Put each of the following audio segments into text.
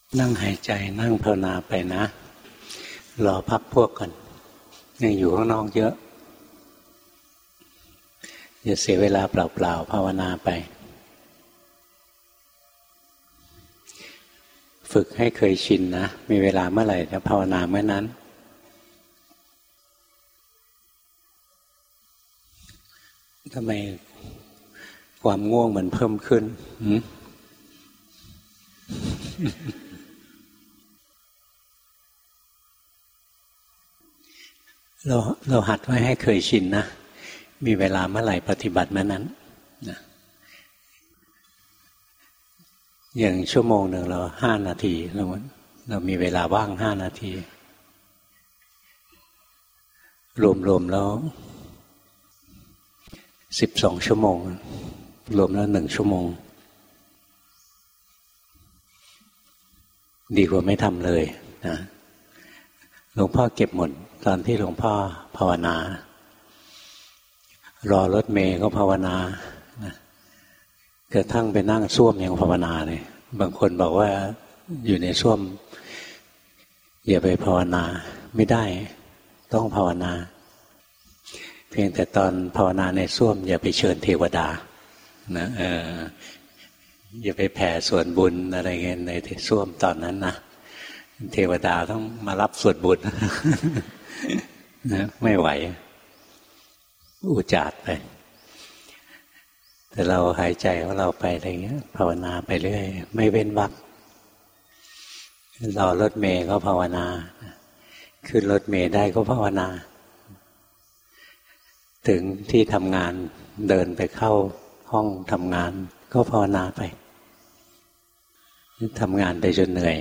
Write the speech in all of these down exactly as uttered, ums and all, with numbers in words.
นั่งหายใจนั่งภาวนาไปนะรอพักพวกก่อนยังอยู่ข้างนอกเยอะอย่าเสียเวลาเปล่าๆภาวนาไปฝึกให้เคยชินนะมีเวลาเมื่อไหร่จะภาวนาเมื่อนั้นทำไมความง่วงมันเพิ่มขึ้นเราเราหัดไว้ให้เคยชินนะมีเวลาเมื่อไหร่ปฏิบัติเมื่อนั้นนะอย่างชั่วโมงหนึ่งเราห้านาทีเราเรามีเวลาว่างห้านาทีรวมๆแล้วสิบสองชั่วโมงรวมแล้วหนึ่งชั่วโมงดีกว่าไม่ทำเลยนะหลวงพ่อเก็บหมดตอนที่หลวงพ่อภาวนารอรถเมล์ก็ภาวนานะกระทั่งไปนั่งส้วมยังภาวนาเลยบางคนบอกว่าอยู่ในส้วมอย่าไปภาวนาไม่ได้ต้องภาวนาเพียงแต่ตอนภาวนาในส้วมอย่าไปเชิญเทวดานะเอออย่าไปแผ่ส่วนบุญอะไรเงี้ยในส้วมตอนนั้นนะเทวดาต้องมารับส่วนบุญนะไม่ไหวอุจาดไปแต่เราหายใจของเราไปอะไรเงี้ยภาวนาไปเรื่อยไม่เว้นวรรครอรถเมล์ก็ภาวนาขึ้นรถเมล์ได้ก็ภาวนาถึงที่ทำงานเดินไปเข้าห้องทำงานก็ภาวนาไปทำงานไปจนเหนื่อย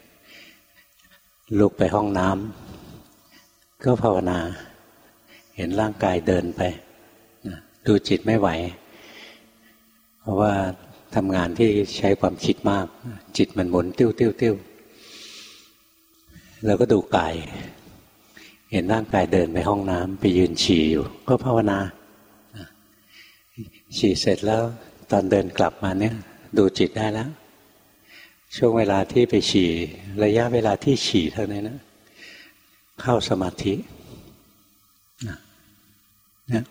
ลุกไปห้องน้ำก็ภาวนาเห็นร่างกายเดินไปดูจิตไม่ไหวเพราะว่าทำงานที่ใช้ความคิดมากจิตมันหมุนติ้วติ้วติ้วแล้วก็ดูกายเห็นร่างกายเดินไปห้องน้ำไปยืนฉี่อยู่ก็ภาวนาฉี่เสร็จแล้วตอนเดินกลับมาเนี่ยดูจิตได้แล้วช่วงเวลาที่ไปฉี่ระยะเวลาที่ฉี่เท่านั้นนะเข้าสมาธินะ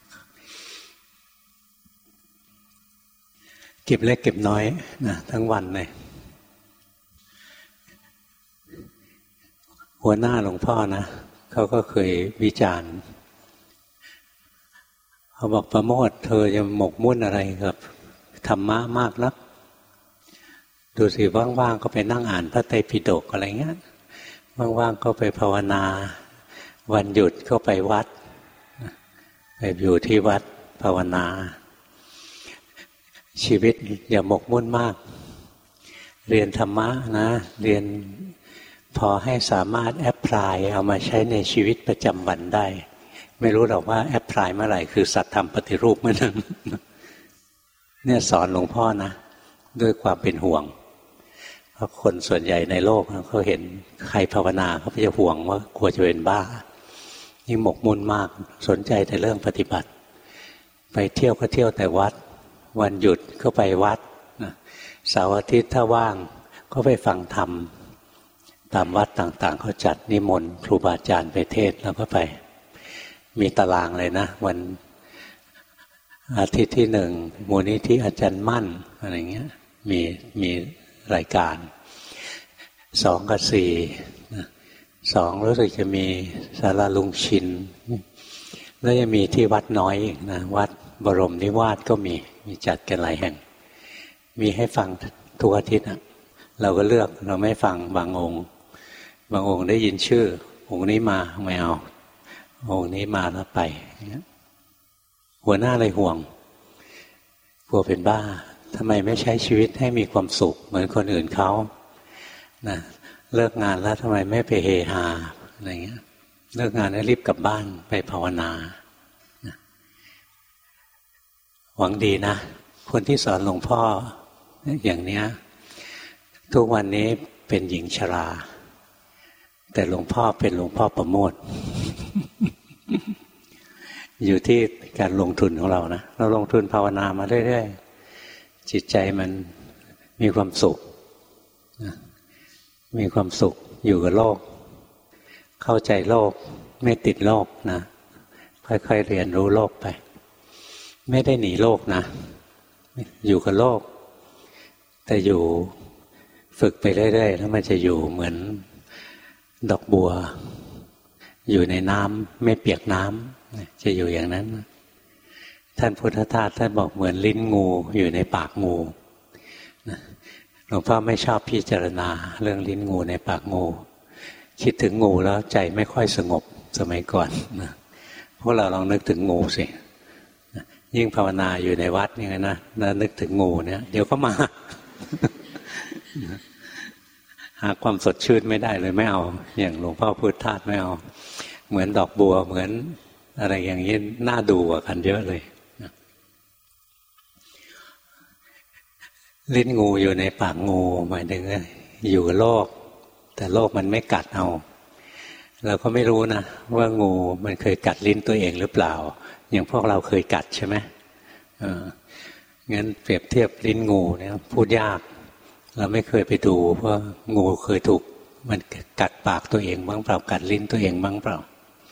เก็บเล็กเก็บน้อยนะทั้งวันเลยหัวหน้าหลวงพ่อนะเขาก็เคยวิจารณ์เขาบอกประโมทเธอจะหมกมุ่นอะไรกับธรรมะมากนักดูสิว่างๆก็ไปนั่งอ่านพระไตรปิฎกอะไรเงี้ยว่างๆก็ไปภาวนาวันหยุดก็ไปวัดไปอยู่ที่วัดภาวนาชีวิตอย่าหมกมุ่นมากเรียนธรรมะนะเรียนพอให้สามารถแอพพลายเอามาใช้ในชีวิตประจำวันได้ไม่รู้หรอกว่าแอพพลายเมื่อไหร่คือสัตธรรมปฏิรูปเมื่อนั้นเนี่ยสอนหลวงพ่อนะด้วยความเป็นห่วงเพราะคนส่วนใหญ่ในโลกเขาเห็นใครภาวนาเขาจะห่วงว่ากลัวจะเป็นบ้ายิ่งหมกมุ่นมากสนใจแต่เรื่องปฏิบัติไปเที่ยวก็เที่ยวแต่วัดวันหยุดก็ไปวัดเสาร์อาทิตย์ถ้าว่างก็ไปฟังธรรมตามวัดต่างๆเขาจัดนิมนต์ครูบาอาจารย์ไปเทศแล้วก็ไปมีตารางเลยนะวันอาทิตย์ที่หนึ่งมูลนิธิอาจารย์มั่นอะไรเงี้ยมีมีรายการสองกับสี่สองรู้สึกจะมีศาลาลุงชินแล้วยังมีที่วัดน้อยอีกนะวัดบรมนิวาสก็มีมีจัดกันหลายแห่งมีให้ฟังทุกอาทิตย์นะเราก็เลือกเราไม่ฟังบางองค์บางองค์ได้ยินชื่อองค์นี้มาไม่เอาองค์นี้มาแล้วไปหัวหน้าเลยห่วงกลัวเป็นบ้าทำไมไม่ใช้ชีวิตให้มีความสุขเหมือนคนอื่นเขานะเลิกงานแล้วทำไมไม่ไปเฮฮาอะไรเงี้ยเลิกงานแล้วรีบกลับบ้านไปภาวนานะหวังดีนะคนที่สอนหลวงพ่ออย่างเนี้ยทุกวันนี้เป็นหญิงชราแต่หลวงพ่อเป็นหลวงพ่อประโมท อยู่ที่การลงทุนของเรานะเราลงทุนภาวนามาเรื่อยๆจิตใจมันมีความสุขนะมีความสุขอยู่กับโลกเข้าใจโลกไม่ติดโลกนะค่อยๆเรียนรู้โลกไปไม่ได้หนีโลกนะอยู่กับโลกแต่อยู่ฝึกไปเรื่อยๆแล้วมันจะอยู่เหมือนดอกบัวอยู่ในน้ำไม่เปียกน้ำจะอยู่อย่างนั้นท่านพุทธทาสท่านบอกเหมือนลิ้นงูอยู่ในปากงูหลวงพ่อไม่ชอบพิจารณาเรื่องลิ้นงูในปากงูคิดถึงงูแล้วใจไม่ค่อยสงบสมัยก่อนนะพวกเราลองนึกถึงงูสิยิ่งภาวนาอยู่ในวัดอย่างนั้นนะแล้วนึกถึงงูเนี่ยเดี๋ยวก็มา หาความสดชื่นไม่ได้เลยไม่เอาอย่างหลวงพ่อพุทธทาสไม่เอาเหมือนดอกบัวเหมือนอะไรอย่างนี้น่าดูกว่ากันเยอะเลยลิ้นงูอยู่ในปากงูหมายถึงอยู่กับโลกแต่โลกมันไม่กัดเอาเราก็ไม่รู้นะว่างูมันเคยกัดลิ้นตัวเองหรือเปล่าอย่างพวกเราเคยกัดใช่ไหมเอองั้นเปรียบเทียบลิ้นงูเนี่ยพูดยากเราไม่เคยไปดูว่างูเคยถูกมันกัดปากตัวเองบ้างเปล่ากัดลิ้นตัวเองบ้างเปล่า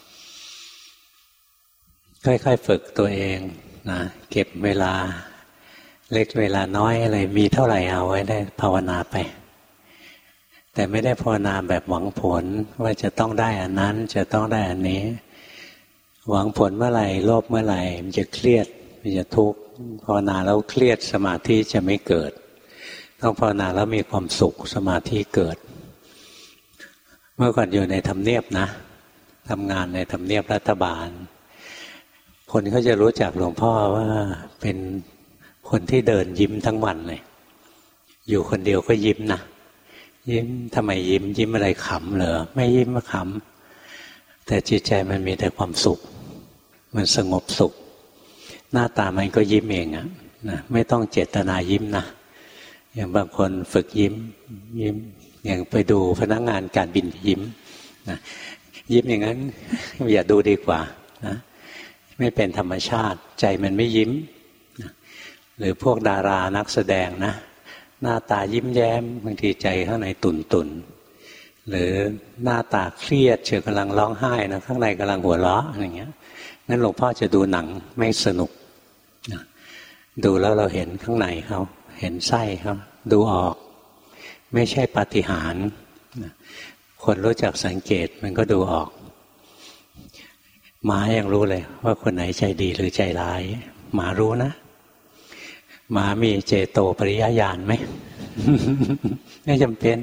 ค่อยๆฝึกตัวเองนะเก็บเวลาเล็กเวลาน้อยอะไรมีเท่าไหร่เอาไว้ได้ภาวนาไปแต่ไม่ได้ภาวนาแบบหวังผลว่าจะต้องได้อันนั้นจะต้องได้อันนี้หวังผลเมื่อไหร่โลภเมื่อไหร่มันจะเครียดมันจะทุกข์ภาวนาแล้วเครียดสมาธิจะไม่เกิดต้องภาวนาแล้วมีความสุขสมาธิเกิดเมื่อก่อนอยู่ในทำเนียบนะทำงานในทำเนียบรัฐบาลคนเขาจะรู้จักหลวงพ่อว่าเป็นคนที่เดินยิ้มทั้งวันเลยอยู่คนเดียวก็ยิ้มนะยิ้มทำไมยิ้มยิ้มอะไรขำเหรอไม่ยิ้มมาขำแต่จิตใจมันมีแต่ความสุขมันสงบสุขหน้าตามันก็ยิ้มเองอะนะไม่ต้องเจตนายิ้มนะอย่างบางคนฝึกยิ้มยิ้มอย่างไปดูพนักงานการบินยิ้มนะยิ้มอย่างนั้นอย่าดูดีกว่านะไม่เป็นธรรมชาติใจมันไม่ยิ้มนะหรือพวกดารานักแสดงนะหน้าตายิ้มแย้มบางทีใจข้างในตุ่นตุ่นหรือหน้าตาเครียดเฉยกำลังร้องไห้นะข้างในกำลังหัวเราะอย่างเงี้ยงั้นหลวงพ่อจะดูหนังไม่สนุกนะดูแล้วเราเห็นข้างในเขาเห็นไส้เขาดูออกไม่ใช่ปาฏิหาริย์คนรู้จักสังเกตมันก็ดูออกหมายังรู้เลยว่าคนไหนใจดีหรือใจร้ายหมารู้นะหมามีเจโตปริยญาณไหม ไม่จำเป็น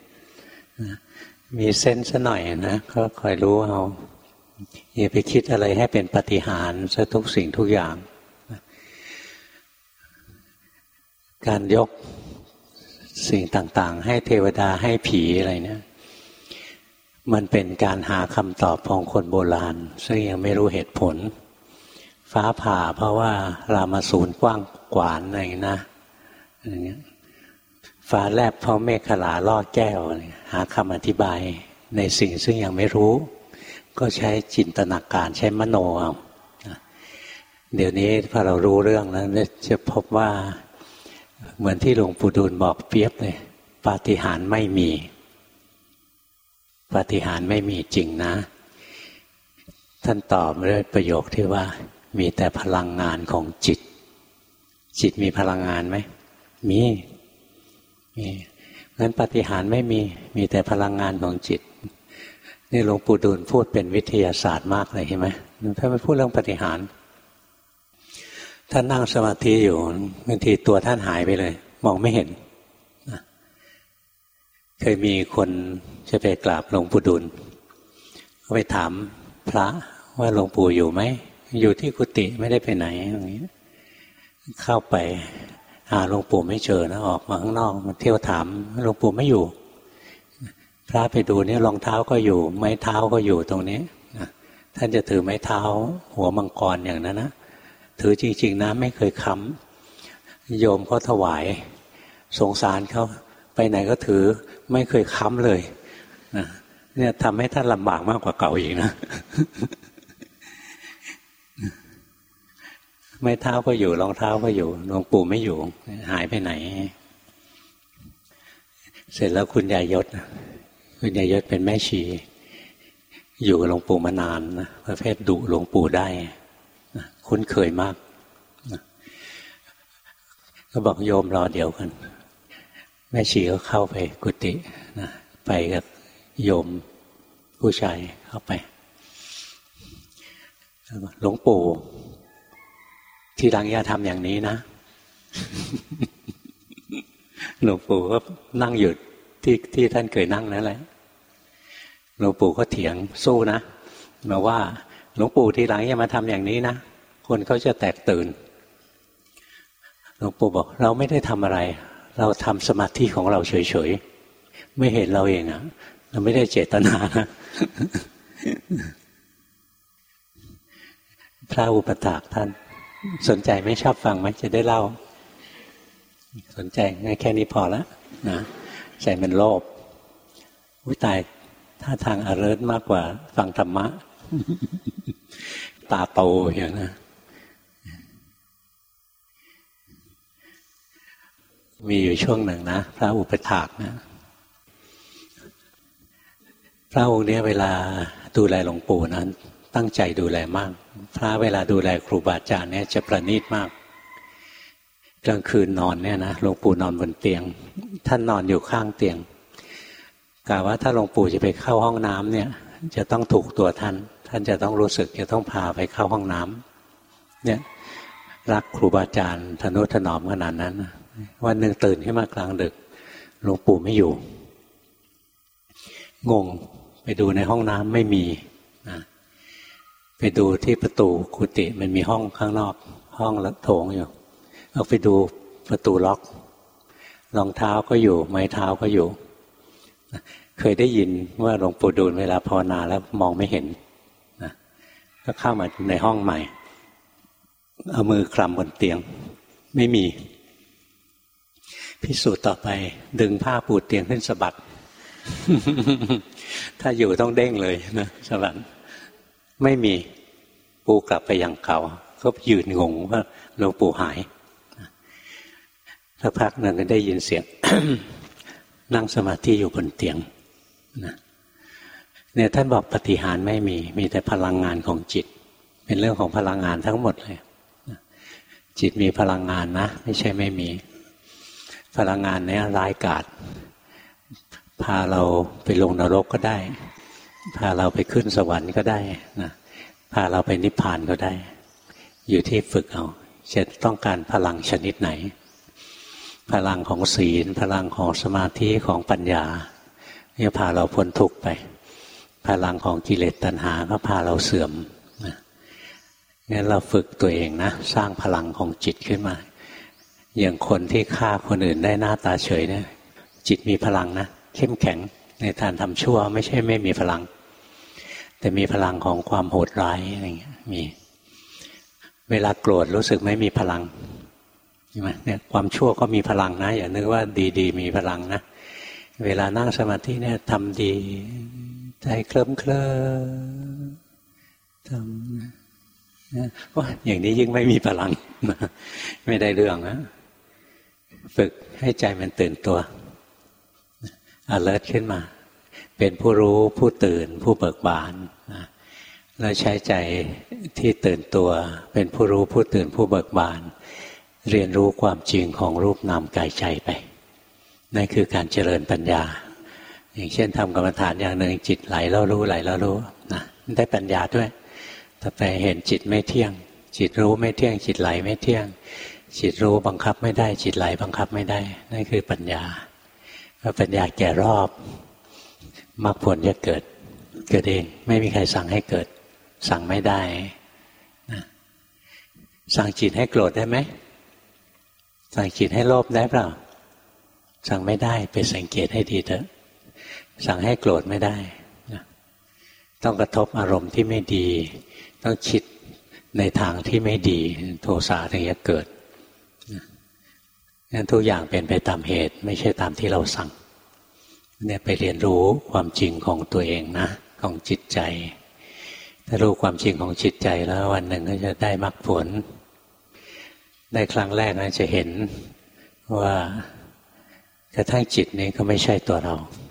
มีเส้นซะหน่อยนะก็คอยรู้เอาอย่าไปคิดอะไรให้เป็นปาฏิหาริย์ซะทุกสิ่งทุกอย่างการยกสิ่งต่างๆให้เทวดาให้ผีอะไรเนี่ยมันเป็นการหาคำตอบของคนโบราณซึ่งยังไม่รู้เหตุผลฟ้าผ่าเพราะว่ารามาสูรกว้างกวานอะไรนะอย่างเงี้ยฟ้าแลบเพราะเมฆขลาล่อแก้วหาคำอธิบายในสิ่งซึ่งยังไม่รู้ก็ใช้จินตนาการใช้มโนเอาเดี๋ยวนี้พอเรารู้เรื่องแล้วจะพบว่าเหมือนที่หลวงปู่ดูลบอกเปรียบเลยปาฏิหาริย์ไม่มีปาฏิหาริย์ไม่มีจริงนะท่านตอบด้วยประโยคที่ว่ามีแต่พลังงานของจิตจิตมีพลังงานไหมมีมีงั้นปาฏิหาริย์ไม่มีมีแต่พลังงานของจิตนี่หลวงปู่ดูลพูดเป็นวิทยาศาสตร์มากเลยใช่ไหมถ้าไม่พูดเรื่องปาฏิหาริย์ท่านนั่งสมาธิอยู่บางทีตัวท่านหายไปเลยมองไม่เห็นเคยมีคนจะไปกราบหลวงปู่ดูลก็ไปถามพระว่าหลวงปู่อยู่ไหมอยู่ที่กุฏิไม่ได้ไปไหนอย่างนี้เข้าไปหาหลวงปู่ไม่เจอนะออกมาข้างนอกมาเที่ยวถามหลวงปู่ไม่อยู่พระไปดูเนี่ยรองเท้าก็อยู่ไม้เท้าก็อยู่ตรงนี้ท่านจะถือไม้เท้าหัวมังกรอย่างนั้นนะถือจริงๆนะไม่เคยค้ำโยมเขาถวายสงสารเขาไปไหนก็ถือไม่เคยค้ำเลยนะเนี่ยทำให้ท่านลำบากมากกว่าเก่าอีกนะ ไม้เท้าก็อยู่รองเท้าก็อยู่หลวงปู่ไม่อยู่หายไปไหนเสร็จแล้วคุณยายยศคุณยายยศเป็นแม่ชีอยู่กับหลวงปู่มานานนะประเภทดุหลวงปู่ได้นะคุ้นเคยมากนะก็บอกโยมรอเดี๋ยวกันแม่ชีก็เข้าไปกุฏินะไปกับโยมผู้ชายเข้าไปหลวงปู่ที่หลังอย่าทำอย่างนี้นะหลวงปู่ก็นั่งอยู่ที่ที่ท่านเคยนั่งนั่นแหละหลวงปู่ก็เถียงสู้นะมาว่าหลวงปู่ที่หลังอย่ามาทำอย่างนี้นะคนเขาจะแตกตื่นหลวงปู่บอกเราไม่ได้ทำอะไรเราทำสมาธิของเราเฉยๆไม่เห็นเราเองอะเราไม่ได้เจตนานะพระอุปถากท่านสนใจไม่ชอบฟังไหมจะได้เล่าสนใจง่ายแค่นี้พอแล้วนะใจมันโลภอุ้ยตายถ้าทางอเลิศมากกว่าฟังธรรมะตาโตอย่างนั้นมีอยู่ช่วงหนึ่งนะพระอุปถากนะพระองค์นี้เวลาดูแลหลวงปู่นั้นตั้งใจดูแลมากพระเวลาดูแลครูบาอาจารย์เนี่ยจะประณีตมากกลางคืนนอนเนี่ยนะหลวงปู่นอนบนเตียงท่านนอนอยู่ข้างเตียงกะว่าถ้าหลวงปู่จะไปเข้าห้องน้ำเนี่ยจะต้องถูกตัวท่านท่านจะต้องรู้สึกจะต้องพาไปเข้าห้องน้ำเนี่ยรักครูบาอาจารย์ทนุถนอมขนาดนั้นวันหนึ่งตื่นขึ้นมากลางดึกหลวงปู่ไม่อยู่งงไปดูในห้องน้ำไม่มีนะไปดูที่ประตูกุฏิมันมีห้องข้างนอกห้องละโถงอยู่เอาไปดูประตูล็อกรองเท้าก็อยู่ไม้เท้าก็อยู่เคยได้ยินว่าหลวงปู่ดูลเวลาภาวนาแล้วมองไม่เห็นนะก็เข้ามาในห้องใหม่เอามือคลำบนเตียงไม่มีพิสูจน์ต่อไปดึงผ้าปูเตียงขึ้นสะบัด ถ้าอยู่ต้องเด้งเลยนะสะบัดไม่มีปูกลับไปอย่างเก่าก็ยืนงงว่าหลวงปู่หายสักพักหนึ่งก็ได้ยินเสียง นั่งสมาธิอยู่บนเตียงนะเนี่ยท่านบอกปาฏิหาริย์ไม่มีมีแต่พลังงานของจิตเป็นเรื่องของพลังงานทั้งหมดเลยนะจิตมีพลังงานนะไม่ใช่ไม่มีพลังงานนี้ร้ายกาจพาเราไปลงนรกก็ได้พาเราไปขึ้นสวรรค์ก็ได้นะพาเราไปนิพพานก็ได้อยู่ที่ฝึกเอาจะต้องการพลังชนิดไหนพลังของศีลพลังของสมาธิของปัญญาเนี่ยพาเราพ้นทุกข์ไปพลังของกิเลสตัณหาก็พาเราเสื่อมนะงั้นเราฝึกตัวเองนะสร้างพลังของจิตขึ้นมาอย่างคนที่ฆ่าคนอื่นได้หน้าตาเฉยเนี่ยจิตมีพลังนะเข้มแข็งในทางทำชั่วไม่ใช่ไม่มีพลังแต่มีพลังของความโหดร้ายอะไรเงี้ยมีเวลาโกรธรู้สึกไม่มีพลังใช่ไหมเนี่ยความชั่วก็มีพลังนะอย่านึกว่าดีๆมีพลังนะเวลานั่งสมาธิเนี่ยทำดีใจเคลิ้มเคลิ้มทำว่าอย่างนี้ยิ่งไม่มีพลังไม่ได้เรื่องนะฝึกให้ใจมันตื่นตัว alert ขึ้นมาเป็นผู้รู้ผู้ตื่นผู้เบิกบานนะแล้วใช้ใจที่ตื่นตัวเป็นผู้รู้ผู้ตื่นผู้เบิกบานเรียนรู้ความจริงของรูปนามกายใจไปนั่นคือการเจริญปัญญาอย่างเช่นทำกรรมฐานอย่างหนึ่งจิตไหลแล้วรู้ไหลแล้วรู้นะได้ปัญญาด้วยต่อไปเห็นจิตไม่เที่ยงจิตรู้ไม่เที่ยงจิตไหลไม่เที่ยงจิตรู้บังคับไม่ได้จิตไหลบังคับไม่ได้นั่นคือปัญญาพอปัญญาแก่รอบมรรคผลจะเกิดเกิดเองไม่มีใครสั่งให้เกิดสั่งไม่ได้นะสั่งจิตให้โกรธได้ไหมสั่งจิตให้โลภได้เปล่าสั่งไม่ได้ไปสังเกตให้ดีเถอะสั่งให้โกรธไม่ได้นะต้องกระทบอารมณ์ที่ไม่ดีต้องคิดในทางที่ไม่ดีโทสะถึงจะเกิดงั้นทุกอย่างเป็นไปตามเหตุไม่ใช่ตามที่เราสั่งเนี่ยไปเรียนรู้ความจริงของตัวเองนะของจิตใจถ้ารู้ความจริงของจิตใจแล้ววันหนึ่งก็จะได้มรรคผลได้ครั้งแรกนะจะเห็นว่ากระทั่งจิตนี้ก็ไม่ใช่ตัวเรา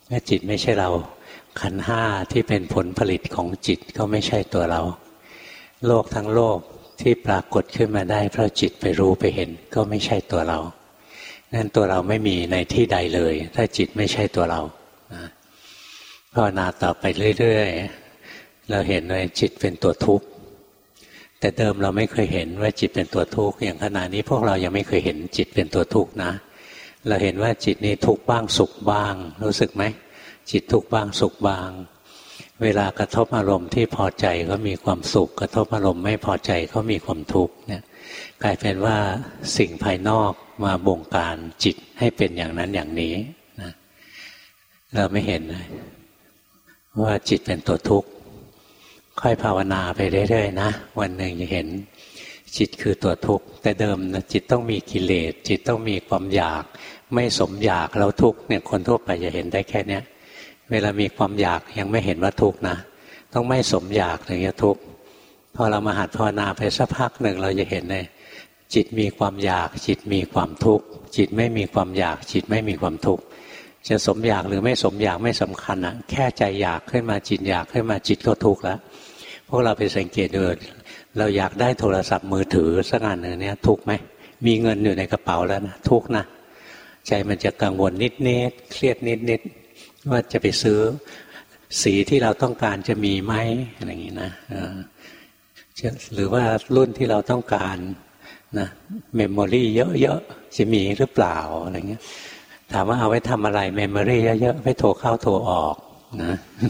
ถ้าจิตไม่ใช่เราขันธ์ห้าที่เป็นผลผลิตของจิตก็ไม่ใช่ตัวเราโลกทั้งโลกที่ปรากฏขึ้นมาได้เพราะจิตไปรู้ไปเห็นก็ไม่ใช่ตัวเรานั่นตัวเราไม่มีในที่ใดเลยถ้าจิตไม่ใช่ตัวเราภาวนาต่อไปเรื่อยๆเราเห็นว่าจิตเป็นตัวทุกข์แต่เดิมเราไม่เคยเห็นว่าจิตเป็นตัวทุกข์อย่างขณะนี้พวกเรายังไม่เคยเห็นจิตเป็นตัวทุกข์นะเราเห็นว่าจิตนี้ทุกข์บ้างสุขบ้างรู้สึกไหมจิตทุกข์บ้างสุขบ้างเวลากระทบอารมณ์ที่พอใจก็มีความสุขกระทบอารมณ์ไม่พอใจก็มีความทุกข์เนี่ยกลายเป็นว่าสิ่งภายนอกมาบงการจิตให้เป็นอย่างนั้นอย่างนี้นะเราไม่เห็นเลยว่าจิตเป็นตัวทุกข์ค่อยภาวนาไปเรื่อยๆนะวันหนึ่งจะเห็นจิตคือตัวทุกข์แต่เดิมนะจิตต้องมีกิเลสจิตต้องมีความอยากไม่สมอยากแล้วทุกข์เนี่ยคนทั่วไปจะเห็นได้แค่เนี้ยเวลามีความอยากยังไม่เห็นว่าทุกข์นะต้องไม่สมอยากถึงจะทุกข์พอเรามาหัดภาวนาไปสักพักหนึ่งเราจะเห็นเลยจิตมีความอยากจิตมีความทุกข์จิตไม่มีความอยากจิตไม่มีความทุกข์จะสมอยากหรือไม่สมอยากไม่สำคัญอ่ะแค่ใจอยากขึ้นมาจิตอยากขึ้นมาจิตก็ทุกข์แล้วพวกเราไปสังเกตดูเราอยากได้โทรศัพท์มือถือสักอันหนึ่งเนี่ยทุกข์ไหมมีเงินอยู่ในกระเป๋าแล้วนะทุกข์นะใจมันจะกังวลนิดๆเครียดนิดๆว่าจะไปซื้อสีที่เราต้องการจะมีไหมอะไรอย่างนี้นะหรือว่ารุ่นที่เราต้องการนะเมมโมรี่เยอะๆจะมีหรือเปล่าอะไรเงี้ยถามว่าเอาไว้ทำอะไรเมมโมรี่เยอะๆไว้โทรเข้าโทรออกนะ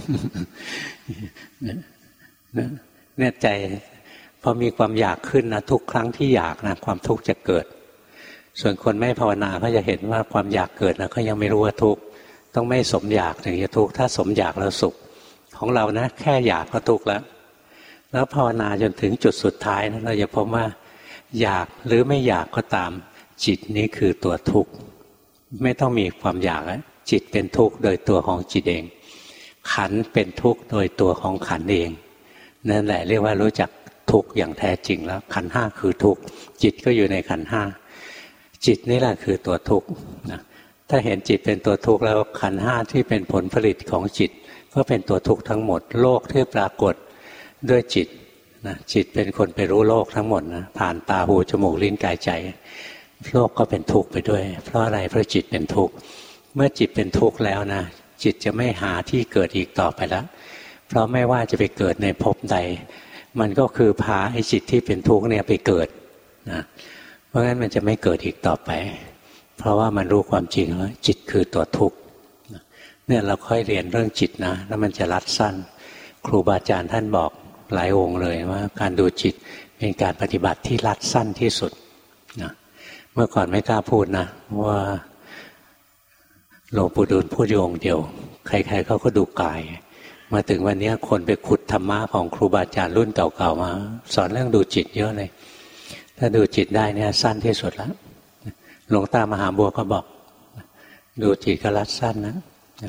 เนี่ยใจพอมีความอยากขึ้นนะทุกครั้งที่อยากนะความทุกข์จะเกิดส่วนคนไม่ภาวนาเขาจะเห็นว่าความอยากเกิดนะเขายังไม่รู้ว่าทุกข์ต้องไม่สมอยากถึงจะทุกข์ถ้าสมอยากแล้วสุขของเรานะแค่อยากก็ทุกข์แล้วแล้วภาวนาจนถึงจุดสุดท้ายนะเราจะพบว่าอยากหรือไม่อยากก็ตามจิตนี้คือตัวทุกข์ไม่ต้องมีความอยากแล้วจิตเป็นทุกข์โดยตัวของจิตเองขันธ์เป็นทุกข์โดยตัวของขันธ์เองนั่นแหละเรียกว่ารู้จักทุกข์อย่างแท้จริงแล้วขันธ์ห้าคือทุกข์จิตก็อยู่ในขันธ์ห้าจิตนี่แหละคือตัวทุกข์นะถ้าเห็นจิตเป็นตัวทุกข์แล้วขันธ์ห้าที่เป็นผลผลิตของจิตก็เป็นตัวทุกข์ทั้งหมดโลกที่ปรากฏด้วยจิตนะจิตเป็นคนไปรู้โลกทั้งหมดนะผ่านตาหูจมูกลิ้นกายใจโลกก็เป็นทุกข์ไปด้วยเพราะอะไรเพราะจิตเป็นทุกข์เมื่อจิตเป็นทุกข์แล้วนะจิตจะไม่หาที่เกิดอีกต่อไปแล้วเพราะไม่ว่าจะไปเกิดในภพใดมันก็คือพาไอ้จิตที่เป็นทุกข์เนี่ยไปเกิดนะเพราะงั้นมันจะไม่เกิดอีกต่อไปเพราะว่ามันรู้ความจริงว่าจิตคือตัวทุกข์เนี่ยเราค่อยเรียนเรื่องจิตนะแล้วมันจะรัดสั้นครูบาอาจารย์ท่านบอกหลายองค์เลยว่าการดูจิตเป็นการปฏิบัติที่รัดสั้นที่สุดนะเมื่อก่อนไม่กล้าพูดนะว่าหลวงปู่ดูลพูดอยู่องค์เดียวใครๆเขาก็ดูกายมาถึงวันนี้คนไปขุดธรรมะของครูบาอาจารย์รุ่นเก่าๆมาสอนเรื่องดูจิตเยอะเลยถ้าดูจิตได้เนี่ยสั้นที่สุดแล้วหลวงตามหาบัวก็บอกดูจิตก็รัดสั้นนะ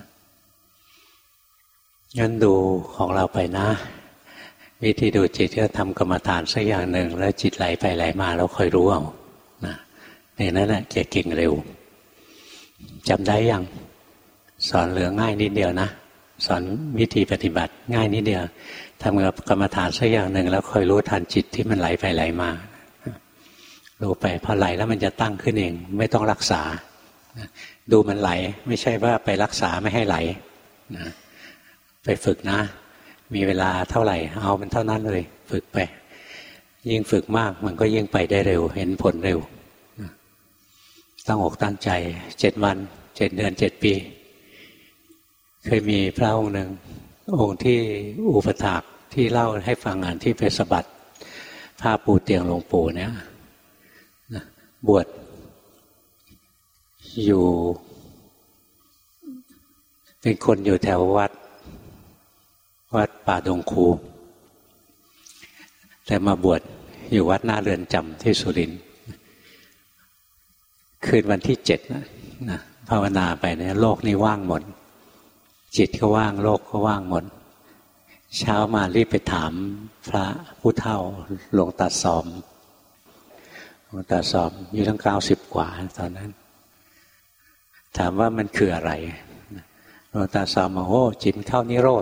งั้นดูของเราไปนะวิธีดูจิตก็ทำกรรมฐานสักอย่างหนึ่งแล้วจิตไหลไปไหลมาแล้วค่อยรู้เอานะในนั้นแหละจะเก่งเร็วจำได้ยังสอนเหลือง่ายนิดเดียวนะสอนวิธีปฏิบัติง่ายนิดเดียวทำกับกรรมฐานสักอย่างหนึ่งแล้วค่อยรู้ทันจิตที่มันไหลไปไหลมารู้ไปพอไหลแล้วมันจะตั้งขึ้นเองไม่ต้องรักษาดูมันไหลไม่ใช่ว่าไปรักษาไม่ให้ไหลนะไปฝึกนะมีเวลาเท่าไหร่เอามันเท่านั้นเลยฝึกไปยิ่งฝึกมากมันก็ยิ่งไปได้เร็วเห็นผลเร็วตั้งอกตั้งใจเจ็ดวันเจ็ดเดือนเจ็ดปีเคยมีพระองค์หนึ่งองค์ที่อุปถากที่เล่าให้ฟังอ่านที่ไปสะบัดผ้าปูเตียงหลวงปู่เนี่ยบวชอยู่เป็นคนอยู่แถววัดวัดป่าดงคูแต่มาบวชอยู่วัดหน้าเรือนจำที่สุรินทร์คืนวันที่เจ็ดนะนะภาวนาไปเนี่ยโลกนี้ว่างหมดจิตก็ว่างโลกก็ว่างหมดเช้ามารีบไปถามพระผู้เฒ่าหลวงตาสอมหลวงตาสอมอยู่ตั้งเก้าสิบกว่าตอนนั้นถามว่ามันคืออะไรหลลวงตาสอนบอกโอ้จิตเข้านิโรธ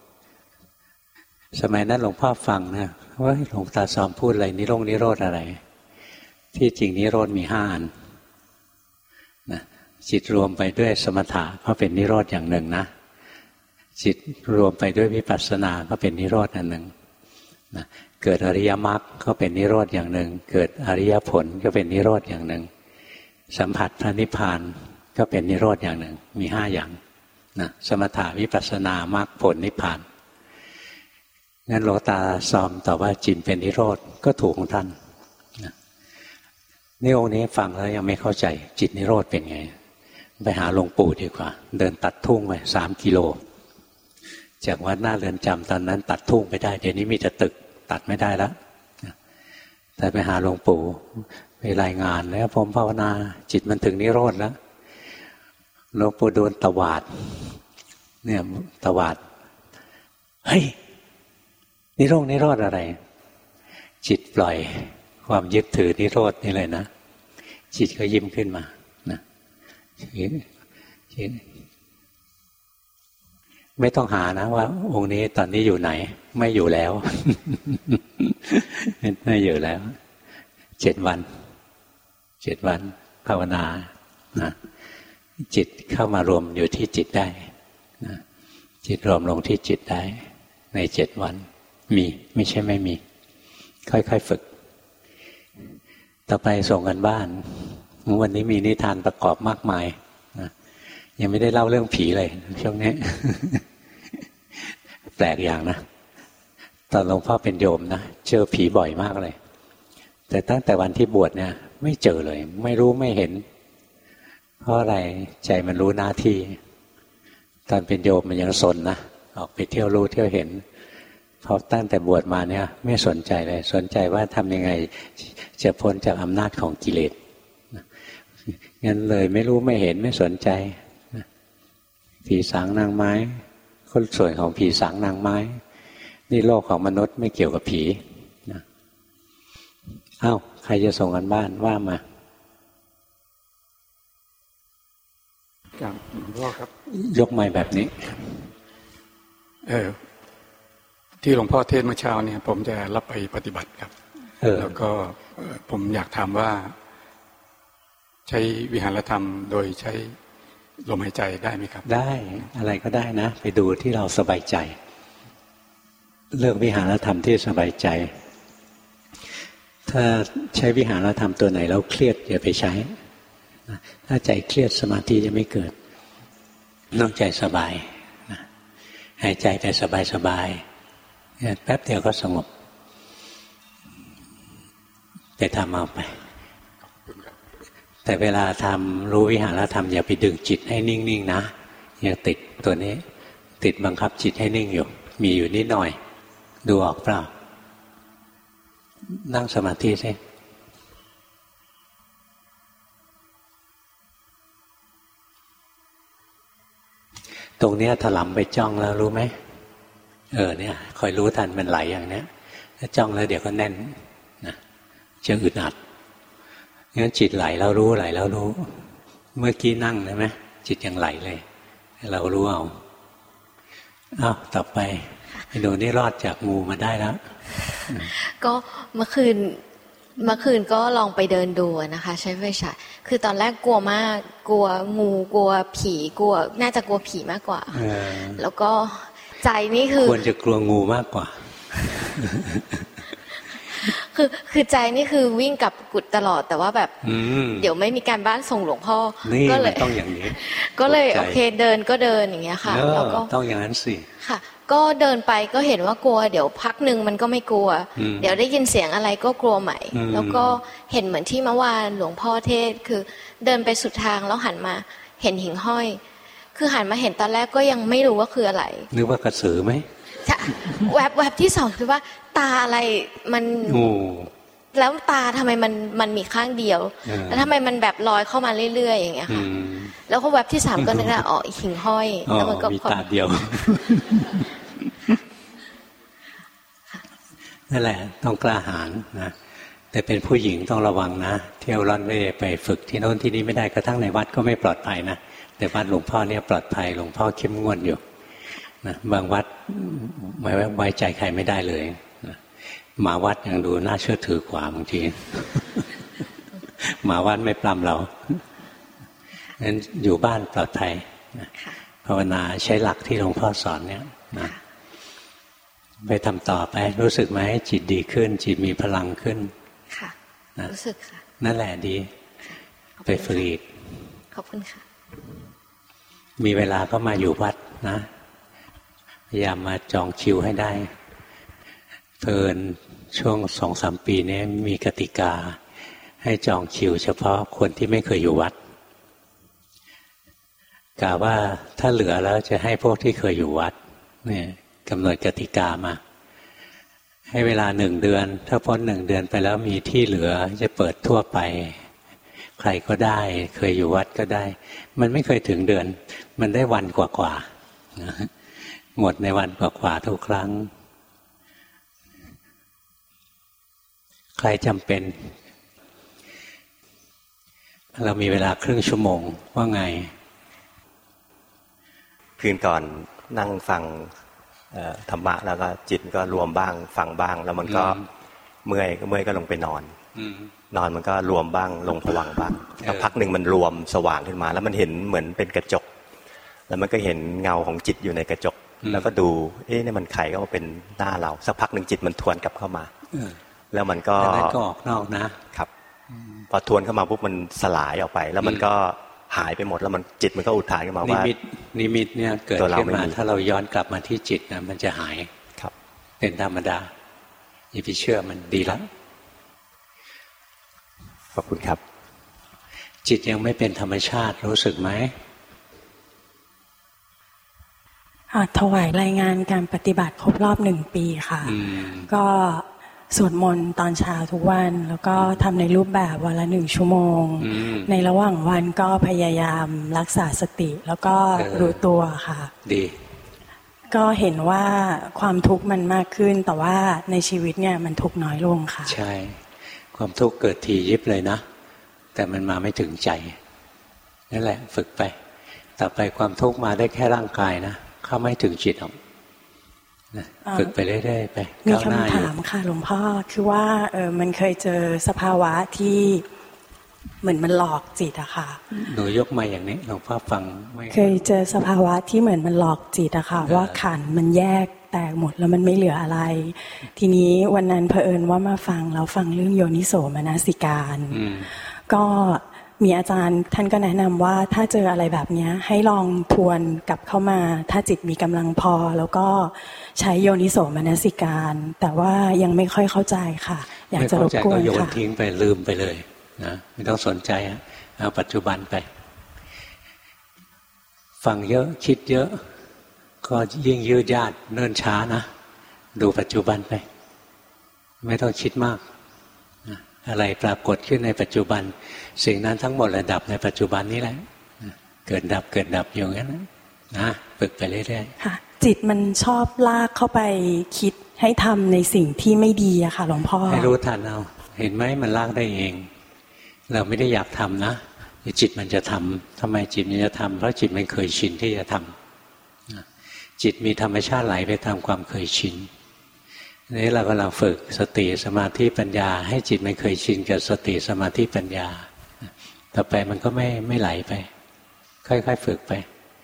สมัยนั้นหลวงพ่อฟังนะว่าหลวงตาสอนพูดอะไรนิโรธนิโรธอะไรที่จริงนิโรธมีห้าอันนะจิตรวมไปด้วยสมถะก็เป็นนิโรธอย่างหนึ่งนะจิตรวมไปด้วยวิปัสสนาก็เป็นนิโรธอันหนึ่งนะเกิดอริยมรรคก็เป็นนิโรธอย่างหนึ่งเกิดอริยผลก็เป็นนิโรธอย่างหนึ่งสัมผัสพระนิพพานก็เป็นนิโรธอย่างหนึ่งมีห้าอย่างนะสมถะวิปัสสนามรรคผลนิพพานงั้นหลวงตาซอมตอบว่าจิตเป็นนิโรธก็ถูกของท่านนะนี่องค์นี้ฟังแล้วยังไม่เข้าใจจิตนิโรธเป็นไงไปหาหลวงปู่ดีกว่าเดินตัดทุ่งไปสามกิโลจากวัดหน้าเรือนจำตอนนั้นตัดทุ่งไปได้เดี๋ยวนี้มีแต่ตึกตัดไม่ได้แล้วแต่ไปหาหลวงปู่ไปรายงานแล้วผมภาวนาจิตมันถึงนิโรธแล้วหลวงปู่โดนตวาดเนี่ยตวาดเฮ้ยนิโรธนิโรธอะไรจิตปล่อยความยึดถือนิโรธนี่เลยนะจิตก็ยิ้มขึ้นมานะไม่ต้องหานะว่าองค์นี้ตอนนี้อยู่ไหนไม่อยู่แล้วไม่อยู่แล้วเจ็ดวันเจ็ดวันภาวนานะจิตเข้ามารวมอยู่ที่จิตได้นะจิตรวมลงที่จิตได้ในเจ็ดวันมีไม่ใช่ไม่มีค่อยๆฝึกต่อไปส่งกันบ้านวันนี้มีนิทานประกอบมากมายนะยังไม่ได้เล่าเรื่องผีเลยช่วงนี้ แปลกอย่างนะตอนหลวงพ่อเป็นโยมนะเจอผีบ่อยมากเลยแต่ตั้งแต่วันที่บวชเนี่ยไม่เจอเลยไม่รู้ไม่เห็นเพราะอะไรใจมันรู้หน้าที่ตอนเป็นโยมมันยังสนนะออกไปเที่ยวรู้เที่ยวเห็นพอตั้งแต่บวชมาเนี่ยไม่สนใจเลยสนใจว่าทำยังไงจะพ้นจากอำนาจของกิเลสงั้นเลยไม่รู้ไม่เห็นไม่สนใจผีสางนางไม้คนส่วนของผีสางนางไม้นี่โลกของมนุษย์ไม่เกี่ยวกับผีนะอ้าวใครจะส่งกันบ้านว่ามาครับหลวงพ่อครับยกไม้แบบนี้เออที่หลวงพ่อเทศน์เมื่อเช้าเนี่ยผมจะรับไปปฏิบัติครับแล้วก็ผมอยากถามว่าใช้วิหารธรรมโดยใช้ลมหายใจได้ไหมครับได้อะไรก็ได้นะไปดูที่เราสบายใจเลือกวิหารธรรมที่สบายใจถ้าใช้วิหารธรรมตัวไหนแล้วเครียดอย่าไปใช้ถ้าใจเครียดสมาธิจะไม่เกิดต้องใจสบายหายใจไปสบายๆแป๊บเดียวก็สงบไปทำเอาไปแต่เวลาทำรู้วิหารธรรมอย่าไปดึงจิตให้นิ่งๆนะอย่าติดตัวนี้ติดบังคับจิตให้นิ่งอยู่มีอยู่นิดหน่อยดูออกเปล่านั่งสมาธิสิตรงนี้ถลำไปจ้องแล้วรู้ไหมเออเนี่ยคอยรู้ทันมันไหลอย่างเนี้ยถ้าจ้องแล้วเดี๋ยวก็แน่นนะจะอึดอัดงั้นจิตไหลแล้วรู้ไหลแล้วรู้เมื่อกี้นั่งใช่ไหมจิตยังไหลเลยเรารู้เอาอ้าวต่อไปไอ้หนูนี่รอดจากงูมาได้แล้วก็เมื่อคืนเมื่อคืนก็ลองไปเดินดูนะคะใช้ไฟฉายคือตอนแรกกลัวมากกลัวงูกลัวผีกลัวน่าจะกลัวผีมากกว่าแล้วก็ใจนี่คือควรจะกลัวงูมากกว่าคือคือใจนี่คือวิ่งกับกุฏตลอดแต่ว่าแบบเดี๋ยวไม่มีการบ้านส่งหลวงพ่อก็เลยต้องอย่างนี้ก็เลยโอเคเดินก็เดินอย่างเงี้ยค่ะแล้วก็ต้องอย่างนั้นสิค่ะก็เดินไปก็เห็นว่ากลัวเดี๋ยวพักหนึ่งมันก็ไม่กลัวเดี๋ยวได้ยินเสียงอะไรก็กลัวใหม่แล้วก็เห็นเหมือนที่เมื่อวานหลวงพ่อเทศคือเดินไปสุดทางแล้วหันมาเห็นหิ่งห้อยคือหันมาเห็นตอนแรกก็ยังไม่รู้ว่าคืออะไรนึกว่ากระสือไหมแวบแวบที่สองคือว่าตาอะไรมันแล้วตาทำไมมันมันมีข้างเดียวแล้วทำไมมันแบบลอยเข้ามาเรื่อยๆอย่างเงี้ยค่ะแล้วก็แวบที่สามก็นึกว่าอ๋อหิ่งห้อยแล้วมันก็มีตาเดียวนั่นแหละต้องกล้าหาญนะแต่เป็นผู้หญิงต้องระวังนะเที่ยวร่อนเร่ไปฝึกที่โน้นที่นี้ไม่ได้กระทั่งในวัดก็ไม่ปลอดภัยนะแต่วัดหลวงพ่อเนี่ยปลอดภัยหลวงพ่อเข้มงวดอยู่นะบางวัดไม่ไว้ใจใครไม่ได้เลยนะมาวัดยังดูน่าเชื่อถือกว่าบางที มาวัดไม่ปล้ำเรางั้นอยู่บ้านปลอดภัยนะภาวนาใช้หลักที่หลวงพ่อสอนเนี่ยนะไปทำต่อไปรู้สึกไหมจิตดีขึ้นจิตมีพลังขึ้นค่ะรู้สึกค่ะนั่นแหละดีไปฝึกอีกขอบคุณค่ะมีเวลาก็มาอยู่วัดนะพยายามมาจองคิวให้ได้เพลินช่วงสองสามปีนี้มีกติกาให้จองคิวเฉพาะคนที่ไม่เคยอยู่วัดกล่าวว่าถ้าเหลือแล้วจะให้พวกที่เคยอยู่วัดเนี่ยกำหนดกติกามาให้เวลาหนึ่งเดือนถ้าพ้นหนึ่งเดือนไปแล้วมีที่เหลือจะเปิดทั่วไปใครก็ได้เคยอยู่วัดก็ได้มันไม่เคยถึงเดือนมันได้วันกว่าๆหมดในวันกว่าๆทุกครั้งใครจำเป็นเรามีเวลาครึ่งชั่วโมงว่าไงคืนก่อนนั่งฟังธรรมะแล้วก็จิตก็รวมบ้างฟังบ้างแล้วมันก็เมื่อยก็เมื่อยก็ลงไปนอนนอนมันก็รวมบ้างลงผวังค์บ้างสักพักหนึ่งมันรวมสว่างขึ้นมาแล้วมันเห็นเหมือนเป็นกระจกแล้วมันก็เห็นเงาของจิตอยู่ในกระจกแล้วก็ดูเอ๊ะนี่มันไขก็มาเป็นหน้าเราสักพักหนึ่งจิตมันทวนกลับเข้ามาแล้วมันก็ก็ออกนอกนะครับพอทวนเข้ามาปุ๊บมันสลายออกไปแล้วมันก็หายไปหมดแล้วมันจิตมันก็อุทานขึ้นมาว่านิมิตนิมิตเนี่ยเกิดขึ้นมาถ้าเราย้อนกลับมาที่จิตนะมันจะหายครับเป็นธรรมดาอย่าไปเชื่อมันดีแล้วขอบคุณครับจิตยังไม่เป็นธรรมชาติรู้สึกไหมถวายรายงานการปฏิบัติครบรอบหนึ่งปีค่ะก็สวดมนต์ตอนเช้าทุกวันแล้วก็ทำในรูปแบบวันละหนึ่งชั่วโมงในระหว่างวันก็พยายามรักษาสติแล้วก็รู้ตัวค่ะดีก็เห็นว่าความทุกข์มันมากขึ้นแต่ว่าในชีวิตเนี่ยมันทุกข์น้อยลงค่ะใช่ความทุกข์เกิดทียิบเลยนะแต่มันมาไม่ถึงใจนั่นแหละฝึกไปต่อไปความทุกข์มาได้แค่ร่างกายนะเข้าไม่ถึงจิตหรอกฝึกไปเรื่อยๆไปมีคำถามค่ะหลวงพ่อคือว่าเออมันเคยเจอสภาวะที่เหมือนมันหลอกจิตอะค่ะหนูยกมาอย่างนี้หลวงพ่อฟังไม่เคยเจอสภาวะที่เหมือนมันหลอกจิตอะค่ะว่าขันธ์มันแยกแตกหมดแล้วมันไม่เหลืออะไรทีนี้วันนั้นเผอิญว่ามาฟังแล้วฟังเรื่องโยนิโสมนสิการก็มีอาจารย์ท่านก็แนะนำว่าถ้าเจออะไรแบบนี้ให้ลองทวนกลับเข้ามาถ้าจิตมีกำลังพอแล้วก็ใช้โยนิโสมนสิการแต่ว่ายังไม่ค่อยเข้าใจค่ะอยากจะรบกวนค่ะไม่เข้าใจก็โยนทิ้งไปลืมไปเลยนะไม่ต้องสนใจเอาปัจจุบันไปฟังเยอะคิดเยอะก็ยิ่งยืดยาดเนิ่นช้านะดูปัจจุบันไปไม่ต้องคิดมากอะไรปรากฏขึ้นในปัจจุบันสิ่งนั้นทั้งหมดระดับในปัจจุบันนี้แหละเกิดดับเกิดดับอยู่งั้นนะฝึกไปเรื่อยๆค่ะจิตมันชอบลากเข้าไปคิดให้ทำในสิ่งที่ไม่ดีอะค่ะหลวงพ่อให้รู้ทันเอาเห็นไหมมันลากได้เองเราไม่ได้อยากทำนะจิตมันจะทำทำไมจิตมันจะทำเพราะจิตมันเคยชินที่จะทำจิตมีธรรมชาติไหลไปตามความเคยชินนี่เรากำลังฝึกสติสมาธิปัญญาให้จิตมันเคยชินกับสติสมาธิปัญญาต่อไปมันก็ไม่ไม่ไหลไปค่อยๆฝึกไป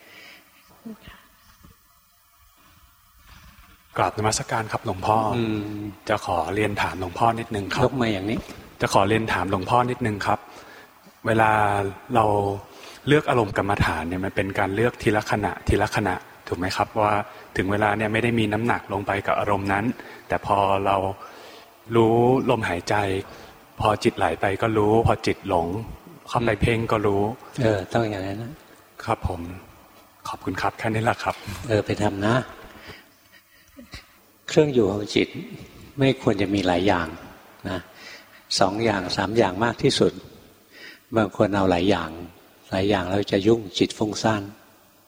กราบนมัสการครับหลวงพ่อจะขอเรียนถามหลวงพ่อนิดนึงครับยกมาอย่างนี้จะขอเรียนถามหลวงพ่อนิดนึงครับเวลาเราเลือกอารมณ์กรรมฐานเนี่ยมันเป็นการเลือกทีละขณะทีละขณะถูกไหมครับว่าถึงเวลาเนี่ยไม่ได้มีน้ำหนักลงไปกับอารมณ์นั้นแต่พอเรารู้ลมหายใจพอจิตไหลไปก็รู้พอจิตหลงเข้าไปเพ่งก็รู้เออต้องอย่างนั้นนะครับผมขอบคุณครับแค่นี้แหละครับเออไปทำนะเครื่องอยู่ของจิตไม่ควรจะมีหลายอย่างนะสองอย่างสามอย่างมากที่สุดบางคนเอาหลายอย่างหลายอย่างแล้วจะยุ่งจิตฟุ้งซ่าน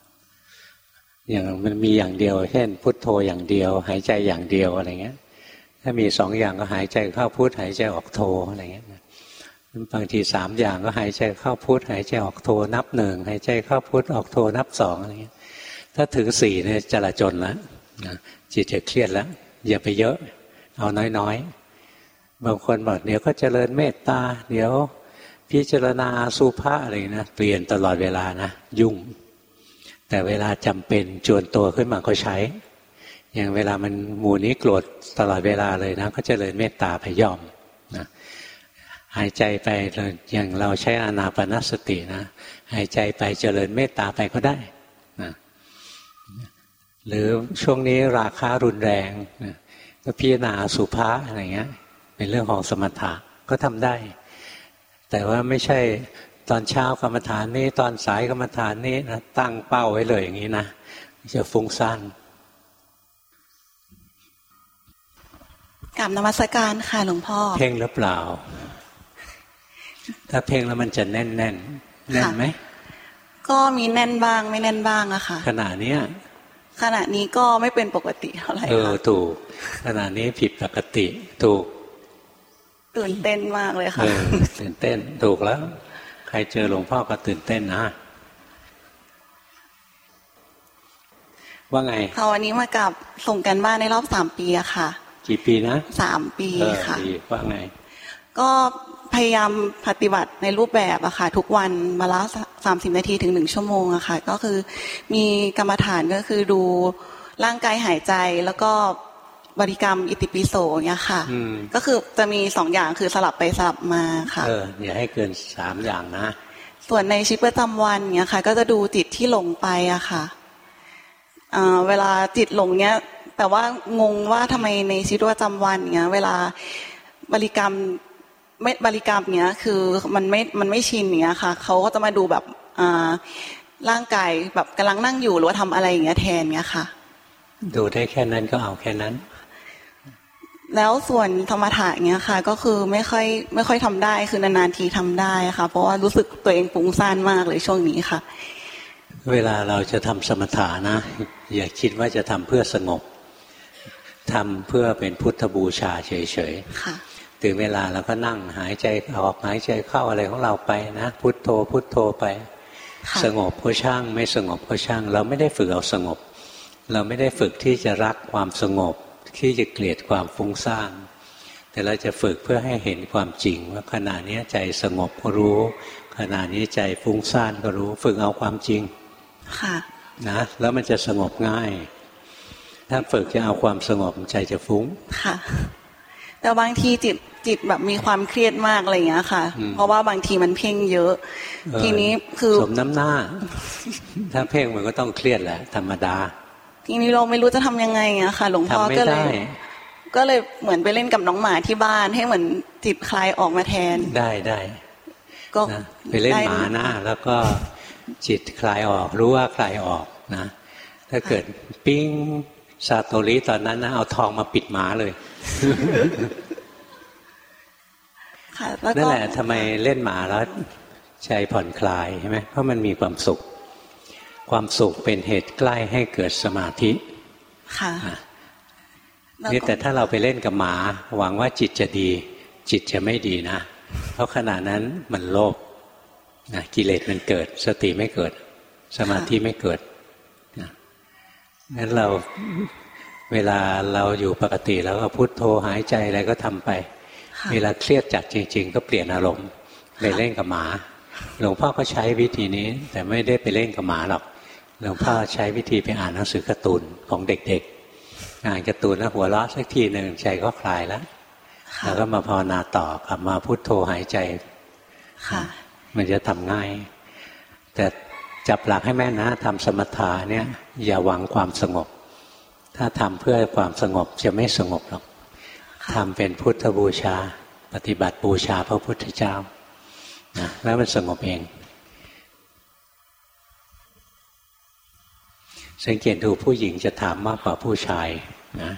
อย่างมันมีอย่างเดียวเช่นพุทโธอย่างเดียวหายใจอย่างเดียวอะไรเงี้ยถ้ามีสองอย่างก็หายใจเข้าพุทหายใจออกโทอะไรเงี้ยบางทีสามอย่างก็หายใจเข้าพุทหายใจออกโทนับหนึ่งหายใจเข้าพุทออกโทนับสองอะไรเงี้ยถ้าถึงสี่เนี่ยจลาจลแล้วจิตจะเครียดแล้วอย่าไปเยอะเอาน้อยๆบางคนบอกเดี๋ยวก็เจริญเมตตาเดี๋ยวพิจารณาสุภาอะไรนะเปลี่ยนตลอดเวลานะยุ่งแต่เวลาจำเป็นจวนตัวขึ้นมาก็ใช้อย่างเวลามันหมู่นี้โกรธตลอดเวลาเลยนะก็เจริญเมตตาไปยอมนะหายใจไปอย่างเราใช้อานาปานสตินะหายใจไปเจริญเมตตาไปก็ได้นะหรือช่วงนี้ราคะรุนแรงนะก็พิจารณาสุภาอะไรเงี้ยเป็นเรื่องของสมถะก็ทำได้แต่ว่าไม่ใช่ตอนเช้ากรรมฐานนี้ตอนสายกรรมฐานนี้นะตั้งเป้าไว้เลยอย่างนี้นะจะฟุ้งซ่านกราบนมัสการค่ะหลวงพ่อเพ่งหรือเปล่าถ้าเพ่งแล้วมันจะแน่นแน่นแน่นไหมก็มีแน่นบ้างไม่แน่นบ้างอะค่ะขณะนี้ขณะนี้ก็ไม่เป็นปกติเท่าไหร่เออถูกขณะนี้ผิดปกติถูกตื่นเต้นมากเลยค่ะตื่นเต้นถูกแล้วใครเจอหลวงพ่อก็ตื่นเต้นนะว่าไงค่ะวันนี้มากับส่งกันบ้านในรอบสามปีอะค่ะกี่ปีนะสามปีค่ะว่าไงก็พยายามปฏิบัติในรูปแบบอะค่ะทุกวันมาละสามสิบนาทีถึงหนึ่งชั่วโมงอะค่ะก็คือมีกรรมฐานก็คือดูร่างกายหายใจแล้วก็บริกรรมอิติปิโสเนี่ยค่ะก็คือจะมีสองอย่างคือสลับไปสลับมาค่ะเอออย่าให้เกินสามอย่างนะส่วนในชีวิตประจำวันเนี่ยค่ะก็จะดูจิตที่หลงไปอะค่ะเวลาจิตหลงเนี้ยแต่ว่างงว่าทำไมในชีวิตประจำวันเนี้ยเวลาบริกรรมไม่บริกรรมเนี้ยคือมันไม่มันไม่ชินเนี้ยค่ะเขาก็จะมาดูแบบร่างกายแบบกำลังนั่งอยู่หรือว่าทำอะไรอย่างเงี้ยแทนเนี้ยค่ะดูได้แค่นั้นก็เอาแค่นั้นแล้วส่วนธรรมถะเนี้ยค่ะก็คือไม่ค่อยไม่ค่อยทำได้คือนานๆทีทำได้ค่ะเพราะว่ารู้สึกตัวเองฟุ้งซ่านมากเลยช่วงนี้ค่ะเวลาเราจะทำสมถะนะอย่าคิดว่าจะทำเพื่อสงบทำเพื่อเป็นพุทธบูชาเฉยๆถึงเวลาเราก็นั่งหายใจออกหายใจเข้าอะไรของเราไปนะพุทโธพุทโธไปสงบก็ช่างไม่สงบก็ช่างเราไม่ได้ฝึกเอาสงบเราไม่ได้ฝึกที่จะรักความสงบที่จะเกลียดความฟุ้งซ่านแต่เราจะฝึกเพื่อให้เห็นความจริงว่าขณะนี้ใจสงบก็รู้ขณะนี้ใจฟุ้งซ่านก็รู้ฝึกเอาความจริงค่ะนะแล้วมันจะสงบง่ายถ้าฝึกจะเอาความสงบใจจะฟุ้งค่ะแต่บางทีจิตจิตแบบมีความเครียดมากอะไรอย่างเงี้ยค่ะเพราะว่าบางทีมันเพ่งเยอะทีนี้คือสมน้ำหน้าถ้าเพ่งมันก็ต้องเครียดแหละธรรมดาทีนี้เราไม่รู้จะทำยังไงอะค่ะหลวงพ่อก็เลยก็เลยเหมือนไปเล่นกับน้องหมาที่บ้านให้เหมือนจิตคลายออกมาแทนได้ได้ก็ไปเล่นหมานะแล้วก็จิตคลายออกรู้ว่าคลายออกนะถ้าเกิดปิ้งซาโตริตอนนั้นนะเอาทองมาปิดหมาเลยนั่นแหละทำไมเล่นหมาแล้วใจผ่อนคลายใช่ไหมเพราะมันมีความสุขความสุขเป็นเหตุใกล้ให้เกิดสมาธิค่ะนี่แต่ถ้าเราไปเล่นกับหมาหวังว่าจิตจะดีจิตจะไม่ดีนะเพราะขณะนั้นมันโลภนะกิเลสมันเกิดสติไม่เกิดสมาธิไม่เกิดนะงั้นเราเวลาเราอยู่ปกติแล้วก็พุทโธหายใจอะไรก็ทำไปเวลาเครียดจัดจริงๆก็เปลี่ยนอารมณ์ไปเล่นกับหมาหลวงพ่อก็ใช้วิธีนี้แต่ไม่ได้ไปเล่นกับหมาหรอกหลวงพ่อใช้วิธีไปอ่านหนังสือการ์ตูนของเด็กๆอ่านการ์ตูนแล้วหัวเราะสักทีหนึ่งใจก็คลายแล้วแล้วก็มาภาวนาต่อกลับมาพุทโธหายใจมันจะทำง่ายแต่จับหลักให้แม่นะทำสมถะเนี่ยอย่าหวังความสงบถ้าทำเพื่อความสงบจะไม่สงบหรอกทำเป็นพุทธบูชาปฏิบัติบูชาพระพุทธเจ้านะแล้วมันสงบเองสังเกตดูผู้หญิงจะถามมากกว่าผู้ชายนะ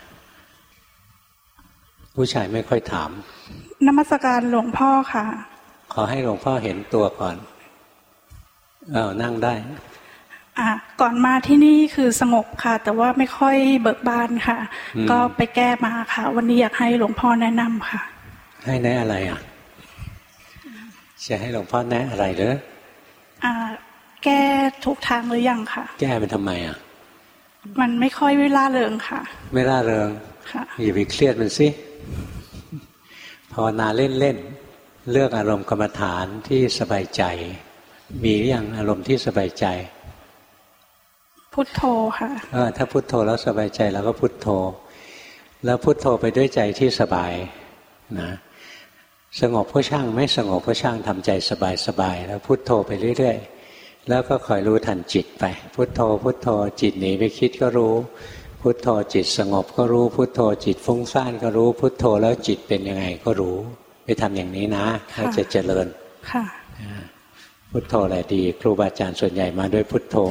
ผู้ชายไม่ค่อยถามนมัสการหลวงพ่อค่ะขอให้หลวงพ่อเห็นตัวก่อนเออนั่งได้อ่ะก่อนมาที่นี่คือสงบค่ะแต่ว่าไม่ค่อยเบิกบานค่ะก็ไปแก้มาค่ะวันนี้อยากให้หลวงพ่อแนะนำค่ะให้แนะอะไรอ่ะจะให้หลวงพ่อแนะอะไรเหรออ่าแก้ทุกทางหรือยังค่ะแก้มันทำไมอ่ะมันไม่ค่อยเวลาเริงค่ะไม่ล่าเริงค่ะอย่าไปเครียดมันสิภาวนาเล่นๆเลือกอารมณ์กรรมฐานที่สบายใจมีหรือยังอารมณ์ที่สบายใจพุทโธค่ะเออถ้าพุทโธแล้วสบายใจแล้วก็พุทโธแล้วพุทโธไปด้วยใจที่สบายนะสงบก็ช่างไม่สงบก็ช่างทำใจสบายๆแล้วพุทโธไปเรื่อยๆแล้วก็คอยรู้ทันจิตไปพุทโธพุทโธจิตหนีไปคิดก็รู้พุทโธจิตสงบก็รู้พุทโธจิตฟุ้งซ่านก็รู้พุทโธแล้วจิตเป็นยังไงก็รู้ไปทำอย่างนี้นะถ้าจะเจริญค่ะพุทโธอะไรดีครูบาอาจารย์ส่วนใหญ่มาด้วยพุทโธ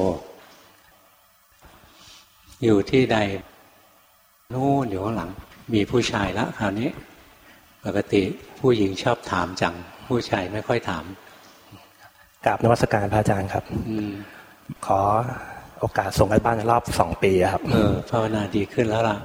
อยู่ที่ใดนู่นอยู่ข้างหลังมีผู้ชายละคราวนี้ปกติผู้หญิงชอบถามจังผู้ชายไม่ค่อยถามกราบนมัสการพระอาจารย์ครับขอโอกาสส่งกันบ้านในรอบสองปีครับเออภาวนาดีขึ้นแล้วล่ะ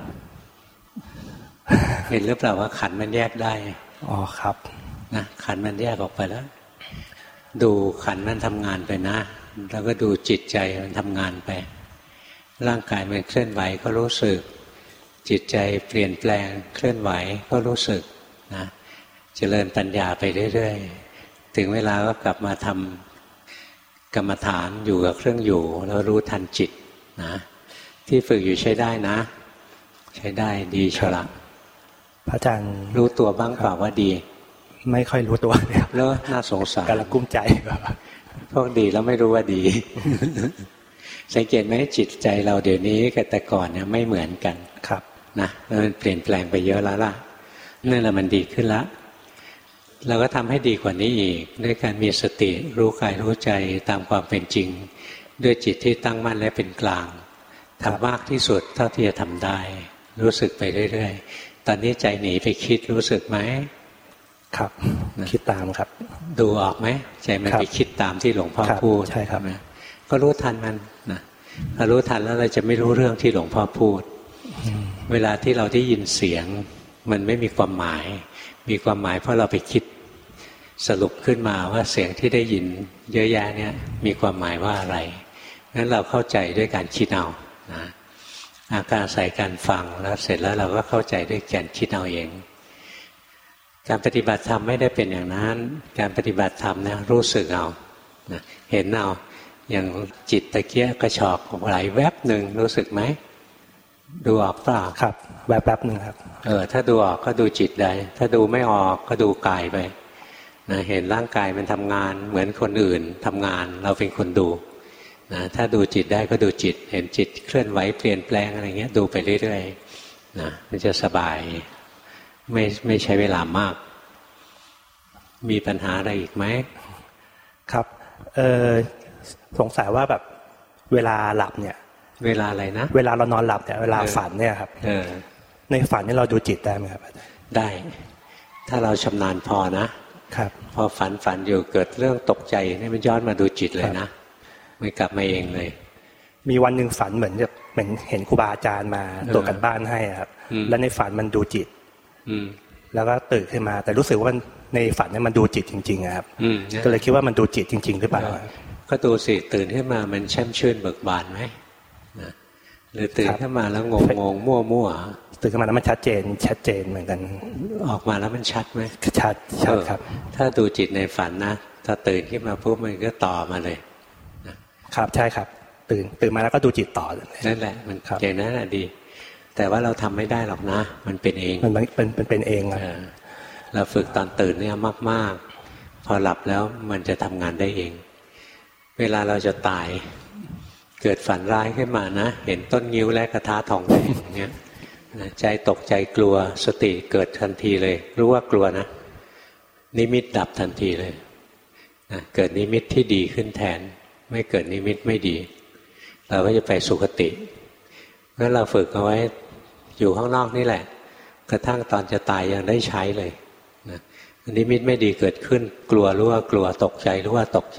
เห็นหรือเปล่าว่าขันมันแยกได้อ๋อครับนะขันมันแยกออกไปแล้วดูขันมันทำงานไปนะแล้วก็ดูจิตใจมันทำงานไปร่างกายมันเคลื่อนไหวก็รู้สึกจิตใจเปลี่ยนแปลงเคลื่อนไหวก็รู้สึกนะเจริญปัญญาไปเรื่อยๆถึงเวลาก็กลับมาทำกรรมฐานอยู่กับเครื่องอยู่แล้วรู้ทันจิตนะที่ฝึกอยู่ใช้ได้นะใช้ได้ดีฉลาดพระอาจารย์รู้ตัวบ้างเปล่าว่าดีไม่ค่อยรู้ตัวเลยครับแล้วน่าสงสารกำลังกุ้มใจพวกดีแล้วไม่รู้ว่าดีสังเกตไหมจิตใจเราเดี๋ยวนี้กับแต่ก่อนเนี่ยไม่เหมือนกันครับนะมันเปลี่ยนแปลงไปเยอะแล้วล่ะนั่นแหละมันดีขึ้นละเราก็ทำให้ดีกว่านี้อีกด้วยการมีสติรู้กายรู้ใจตามความเป็นจริงด้วยจิตที่ตั้งมั่นและเป็นกลางทำมากที่สุดเท่าที่จะทำได้รู้สึกไปเรื่อยๆตอนนี้ใจหนีไปคิดรู้สึกไหมครับคิดตามครับดูออกไหมใจมันไปคิดตามที่หลวงพ่อพูดใช่ครับก็รู้ทันมันนะถ้ารู้ทันแล้วเราจะไม่รู้เรื่องที่หลวงพ่อพูดเวลาที่เราได้ยินเสียงมันไม่มีความหมายมีความหมายเพราะเราไปคิดสรุปขึ้นมาว่าเสียงที่ได้ยินเยอะแยะเนี่ยมีความหมายว่าอะไรงั้นเราเข้าใจด้วยการคิดเอานะอาการใส่การฟังแล้วเสร็จแล้วเราก็เข้าใจด้วยการคิดเอาเองการปฏิบัติธรรมไม่ได้เป็นอย่างนั้นการปฏิบัติธรรมเนี่ยรู้สึกเอานะเห็นเอาอย่างจิตตะเกียกระชอกไหลแวบหนึ่งรู้สึกไหมดูออกเปล่าครับแวบแป๊บหนึ่งครับเออถ้าดูออกก็ดูจิตได้ถ้าดูไม่ออกก็ดูกายไปนะเห็นร่างกายมันทำงานเหมือนคนอื่นทำงานเราเป็นคนดูนะถ้าดูจิตได้ก็ดูจิตเห็นจิตเคลื่อนไหวเปลี่ยนแปลงอะไรเงี้ยดูไปเรื่อยๆนะมันจะสบายไม่ไม่ใช้เวลามากมีปัญหาอะไรอีกไหมครับเออสงสัยว่าแบบเวลาหลับเนี่ยเวลาอะไรนะเวลาเรานอนหลับเนี่ยเวลาฝันเนี่ยครับเออในฝันนี่เราดูจิตได้ไหมครับได้ถ้าเราชำนาญพอนะครับพอฝันฝันอยู่เกิดเรื่องตกใจนี่มันย้อนมาดูจิตเลยนะไม่กลับมาเองเลยมีวันหนึ่งฝันเหมือนจะเหมือนเห็นครูบาอาจารย์มาตรวจกันบ้านให้ครับแล้วในฝันมันดูจิตแล้วก็ตื่นขึ้นมาแต่รู้สึกว่าในฝันเนี่ยมันดูจิตจริงๆครับก็เลยคิดว่ามันดูจิตจริงๆหรือเปล่าก็ดูสิตื่นขึ้นมามันแช่มชื่นเบิกบานไหมนะหรือตื่นขึ้นมาแล้วงงงมั่วมั่วตื่นขึ้นมาแล้วมันชัดเจนชัดเจนเหมือนกันออกมาแล้วมันชัดไหมชัดชัดครับถ้าดูจิตในฝันนะถ้าตื่นขึ้นมาปุ๊บมันก็ต่อมาเลยครับใช่ครับตื่นตื่นมาแล้วก็ดูจิตต่อนั่นแหละมันอย่างนั้นแหละดีแต่ว่าเราทำไม่ได้หรอกนะมันเป็นเองมันเป็นเป็นเป็นเองครับเราฝึกตอนตื่นเนี่ยมากๆพอหลับแล้วมันจะทำงานได้เองเวลาเราจะตายเกิดฝันร้ายขึ้นมานะเห็นต้นงิ้วและกระทะทองแดงอย่างเงี้ยใจตกใจกลัวสติเกิดทันทีเลยรู้ว่ากลัวนะนิมิตดับทันทีเลยนะเกิดนิมิตที่ดีขึ้นแทนไม่เกิดนิมิตไม่ดีเราก็จะไปสุคติงั้นเราฝึกเอาไว้อยู่ข้างนอกนี่แหละกระทั่งตอนจะตายยังได้ใช้เลยนะนิมิตไม่ดีเกิดขึ้นกลัวรู้ว่ากลัวตกใจรู้ว่าตกใจ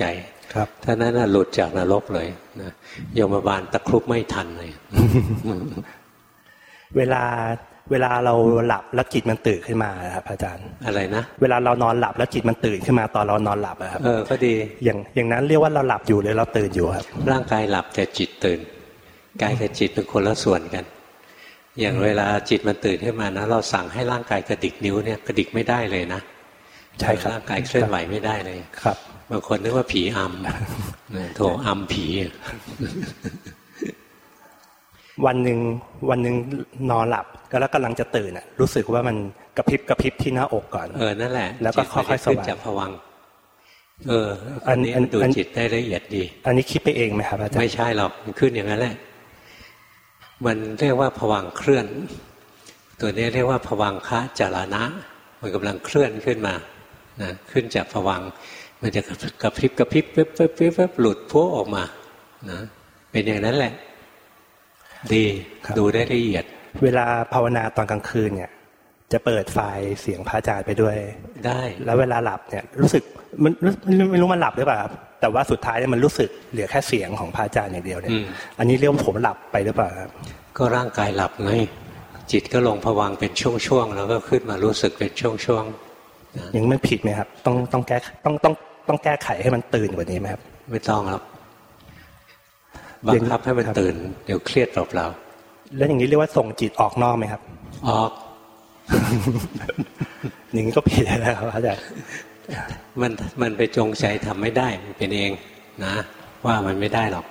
ครับถ้านั้นหลุดจากนรกเลยนะยมบาลตะครุบไม่ทันเลยเวลาเวลาเราหลับแล้วจิตมันตื่นขึ้นมาครับอาจารย์อะไรนะเวลาเรานอนหลับแล้วจิตมันตื่นขึ้นมาตอนเรานอนหลับครับเออก็ดีอย่างอย่างนั้นเรียกว่าเราหลับอยู่หรือเราตื่นอยู่ครับร่างกายหลับแต่จิตตื่นกายกับจิตเป็นคนละส่วนกันอย่างเวลาจิตมันตื่นขึ้นมานะเราสั่งให้ร่างกายกระดิกนิ้วเนี่ยกระดิกไม่ได้เลยนะใช่ครับร่างกายเคลื่อนไหวไม่ได้เลยครับบางคนนึกว่าผีอำโถอำผีวันหนึ่งวันหนึ่งนอนหลับแล้วกำลังจะตื่นอ่ะรู้สึกว่ามันกระพริบกระพริบที่หน้าอกก่อนเออนั่นแหละแล้วก็ค่อยๆสว่างจากภวังค์เอออันนี้ดูจิตได้ละเอียดดีอันนี้คิดไปเองไหมครับอาจารย์ไม่ใช่หรอกมันขึ้นอย่างนั้นแหละมันเรียกว่าภวังค์เคลื่อนตัวนี้เรียกว่าภวังคะจารณะมันกำลังเคลื่อนขึ้นมานะขึ้นจากภวังค์มันจะกระพริบกระพริบเป๊บเป๊บเป๊บเป๊บหลุดพุ่งออกมานะเป็นอย่างนั้นแหละดีดูได้ละเอียดเวลาภาวนาตอนกลางคืนเนี่ยจะเปิดไฟล์เสียงพระอาจารย์ไปด้วยได้แล้วเวลาหลับเนี่ยรู้สึกมันไม่รู้มันหลับหรือเปล่าครับแต่ว่าสุดท้ายเนี่ยมันรู้สึกเหลือแค่เสียงของพระอาจารย์อย่างเดียวเนี่ยอันนี้เรียกว่าผมหลับไปหรือเปล่าครับก็ร่างกายหลับไงจิตก็ลงภวังค์เป็นช่วงๆแล้วก็ขึ้นมารู้สึกเป็นช่วงๆอย่างมันผิดไหมครับต้องต้องแก้ต้องต้องต้องแก้ไขให้มันตื่นกว่านี้ไหมครับไม่ต้องครับบังคับให้มันตื่นเดี๋ยวเครียดเปล่าๆแล้วอย่างนี้เรียกว่าส่งจิตออกนอกไหมครับออกอย่างนี้ก็ผิดแล้วครับอาจารย์มันมันไปจงใจทำไม่ได้มันเป็นเองนะว่ามันไม่ได้หรอก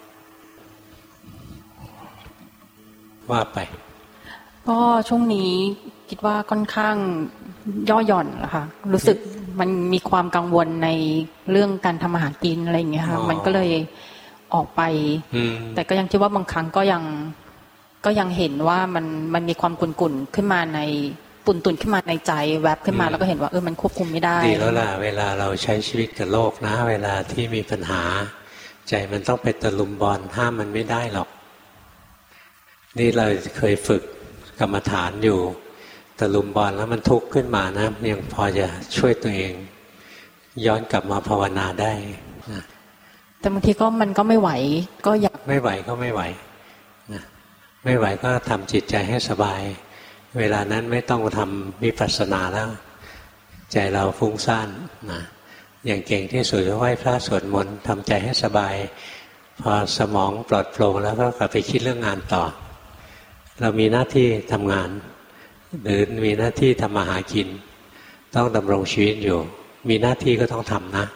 ว่าไปก็ช่วงนี้คิดว่าค่อนข้างย่อหย่อนนะคะรู้สึกมันมีความกังวลในเรื่องการทำอาหารกินอะไรอย่างเงี้ยค่ะมันก็เลยออกไปแต่ก็ยังคิดว่าบางครั้งก็ยังก็ยังเห็นว่ามันมันมีความกุ่นๆขึ้นมาในตุ่นๆขึ้นมาในใจแวบขึ้นมาแล้วก็เห็นว่าเออมันควบคุมไม่ได้ดีแล้วล่ะเวลาเราใช้ชีวิตกับโลกนะเวลาที่มีปัญหาใจมันต้องไปตะลุมบอลห้ามมันไม่ได้หรอกนี่เราเคยฝึกกรรมฐานอยู่ตะลุมบอลแล้วมันทุกข์ขึ้นมานะยังพอจะช่วยตัวเองย้อนกลับมาภาวนาได้นะแต่บางทีก็มันก็ไม่ไหวก็อยากไม่ไหวก็ไม่ไหวนะไม่ไหวก็ทำจิตใจให้สบายเวลานั้นไม่ต้องทำวิปัสสนาแล้วใจเราฟุ้งซ่านนะอย่างเก่งที่สุดก็ไหว้พระสวดมนต์ทำใจให้สบายพอสมองปลอดโปร่งแล้วก็กลับไปคิดเรื่องงานต่อเรามีหน้าที่ทำงานหรือมีหน้าที่ทำมาหากินต้องดำรงชีวิตอยู่มีหน้าที่ก็ต้องทำนะ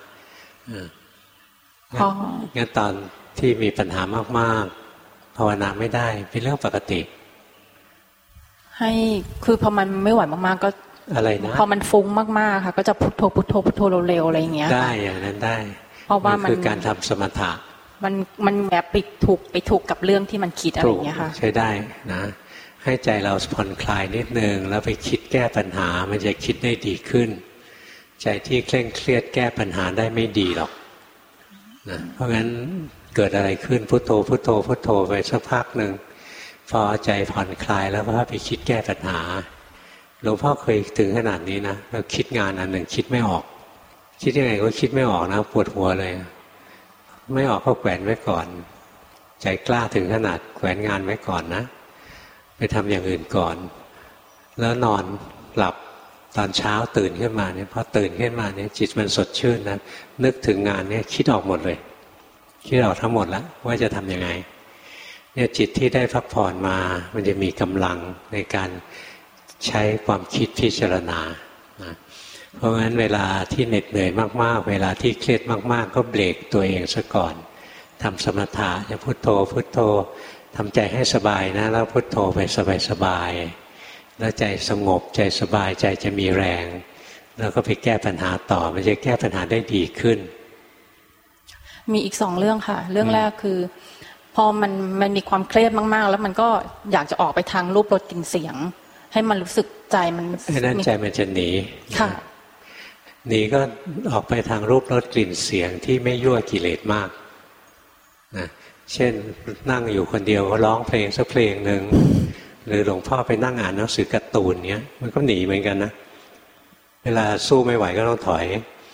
งั้นตอนที่มีปัญหามากๆภาวนาไม่ได้เป็นเรื่องปกติให้คือพอมันไม่ไหวมากๆก็อะไรนะพอมันฟุ้งมากๆค่ะก็จะพุทโธพุทโธพุทโธเร็วๆอะไรอย่างเงี้ยได้อย่างนั้นได้เพราะว่ามันคือการทำสมถะมันมันแบบไปถูกไปถูกกับเรื่องที่มันคิดอะไรอย่างเงี้ยค่ะใช้ได้นะให้ใจเราผ่อนคลายนิดนึงแล้วไปคิดแก้ปัญหามันจะคิดได้ดีขึ้นใจที่เคร่งเครียดแก้ปัญหาได้ไม่ดีหรอกนะเพราะงั้นเกิดอะไรขึ้นพุทโธพุทโธพุทโธไปสักพักหนึ่งพอใจผ่อนคลายแล้วก็ไปคิดแก้ปัญหาหลวงพ่อเคยถึงขนาดนี้นะเราคิดงานอันหนึ่งคิดไม่ออกคิดยังไงก็คิดไม่ออกนะปวดหัวเลยไม่ออกก็แขวนไว้ก่อนใจกล้าถึงขนาดแขวนงานไว้ก่อนนะไปทำอย่างอื่นก่อนแล้วนอนหลับตอนเช้าตื่นขึ้นมาเนี่ยพอตื่นขึ้นมาเนี่ยจิตมันสดชื่นนะนึกถึงงานเนี่ยคิดออกหมดเลยคิดออกทั้งหมดแล้วว่าจะทำยังไงเนี่ยจิตที่ได้พักผ่อนมามันจะมีกำลังในการใช้ความคิดพิจารณานะเพราะงั้นเวลาที่เหน็ดเหนื่อยมากๆเวลาที่เครียดมากๆก็เบรกตัวเองซะก่อนทำสมถะจะพุทโธพุทโธทำใจให้สบายนะแล้วพุทโธไปสบายๆแล้วใจสงบใจสบายใจจะมีแรงแล้วก็ไปแก้ปัญหาต่อมันจะแก้ปัญหาได้ดีขึ้นมีอีกสองเรื่องค่ะเรื่องแรกคือพอมันมันมีความเครียดมากๆแล้วมันก็อยากจะออกไปทางรูปรสกลิ่นเสียงให้มันรู้สึกใจมันนั่นใจมันจะหนีค่ะหนีก็ออกไปทางรูปรสกลิ่นเสียงที่ไม่ยั่วกิเลสมากนะเช่นนั่งอยู่คนเดียวก็ร้องเพลงสักเพลงหนึ่งหรือหลวงพ่อไปนั่งอ่านหนังสือการ์ตูนเนี้ยมันก็หนีเหมือนกันนะเวลาสู้ไม่ไหวก็ต้องถอย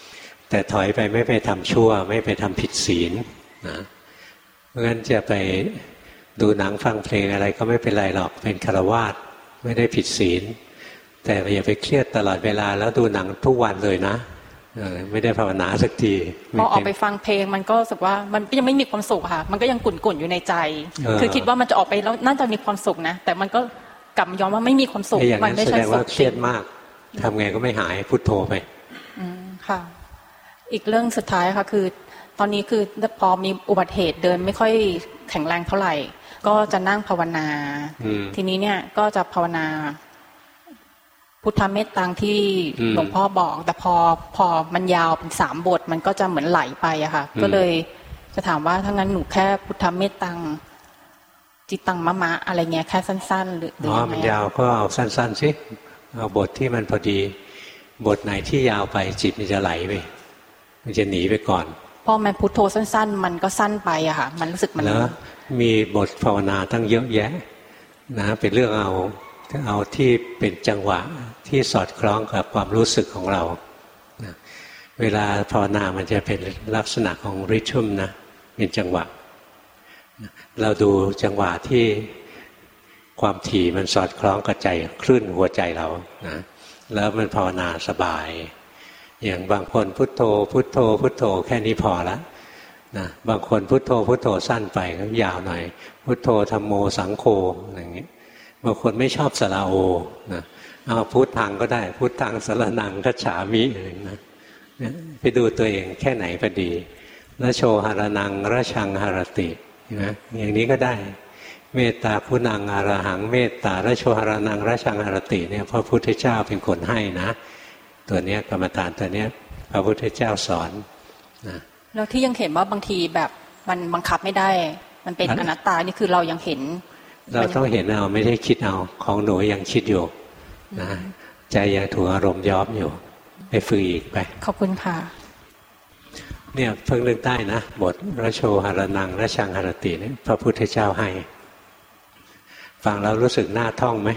แต่ถอยไปไม่ไปทำชั่วไม่ไปทำผิดศีลนะเพราะงั้นจะไปดูหนังฟังเพลงอะไรก็ไม่เป็นไรหรอกเป็นฆราวาสไม่ได้ผิดศีลแต่อย่าไปเครียดตลอดเวลาแล้วดูหนังทุกวันเลยนะไม่ได้ภาวนาสักทีพอออกไปฟังเพลงมันก็รู้สึกว่ามันยังไม่มีความสุขค่ะมันก็ยังกุ่นกุ่นอยู่ในใจคือคิดว่ามันจะออกไปแล้วน่าจะมีความสุขนะแต่มันก็กลับยอมว่าไม่มีความสุขมันไม่ใช่สุขแสดงว่าเครียดมากทำไงก็ไม่หายพุทโธไปอืมค่ะอีกเรื่องสุดท้ายค่ะคือตอนนี้คือพอมีอุบัติเหตุเดินไม่ค่อยแข็งแรงเท่าไหร่ก็จะนั่งภาวนาทีนี้เนี่ยก็จะภาวนาพุทธเมตตังที่หลวงพ่อบอกแต่พอพอมันยาวเป็นสามบทมันก็จะเหมือนไหลไปอะค่ะก็เลยจะถามว่าถ้างั้นหนูแค่พุทธเมตตังจิตตังมะมะอะไรเงี้ยแค่สั้นๆหรืออ๋อมันยาวก็เอาสั้นๆสิเอาบทที่มันพอดีบทไหนที่ยาวไปจิตมันจะไหลไปมันจะหนีไปก่อนพอมันพุทโธสั้นๆมันก็สั้นไปอะค่ะมันรู้สึกมันแล้วมีบทภาวนาตั้งเยอะแยะนะเป็นเรื่องเอาเอาที่เป็นจังหวะที่สอดคล้องกับความรู้สึกของเรานะเวลาภาวนามันจะเป็นลักษณะของริทึมนะเป็นจังหวะเราดูจังหวะที่ความถี่มันสอดคล้องกับใจคลื่นหัวใจเรานะแล้วมันภาวนาสบายอย่างบางคนพุทโธพุทโธพุทโธแค่นี้พอละนะบางคนพุทโธพุทโธสั้นไปก็ยาวหน่อยพุทโธธัมโมสังโฆอย่างนี้บางคนไม่ชอบสระโอนะเอาพุทธังก็ได้พุทธังสรณังคัจฉามิอะไรนะไปดูตัวเองแค่ไหนก็ดีละโชหารนังระชังหารตินะอย่างนี้ก็ได้เมตตาคุณังอรหังเมตตาละโชหารนังระชังหารติเนี่ยพระพุทธเจ้าเป็นคนให้นะตัวเนี้ยกรรมฐานตัวเนี้ยพระพุทธเจ้าสอนนะแล้วที่ยังเห็นว่าบางทีแบบมันบังคับไม่ได้มันเป็นอนัตตานี่คือเรายังเห็นเราต้องเห็นเอาไม่ได้คิดเอาของหนูยังคิดอยู่นะใจยังถูกอารมณ์ย้อมอยู่ไปฝึกอีกไปขอบคุณค่ะเนี่ยเพิ่งเลือกได้นะบทระโชหารนังระชังหารติเนี่ยพระพุทธเจ้าให้ฟังแล้วรู้สึกน่าท่องไหม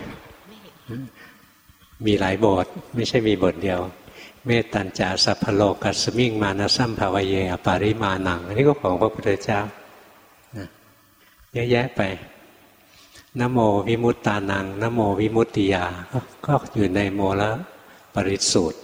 มีหลายบทไม่ใช่มีบทเดียวเมตตัญจาสัพพโลกัสมิงมานะสัมภาวเยอปาริมานังอันนี้ก็ของพระพุทธเจ้านะเยอะแยะไปนะโมวิมุตตานังนะโมวิมุตติยาก็อยู่ในโมละปริสูตร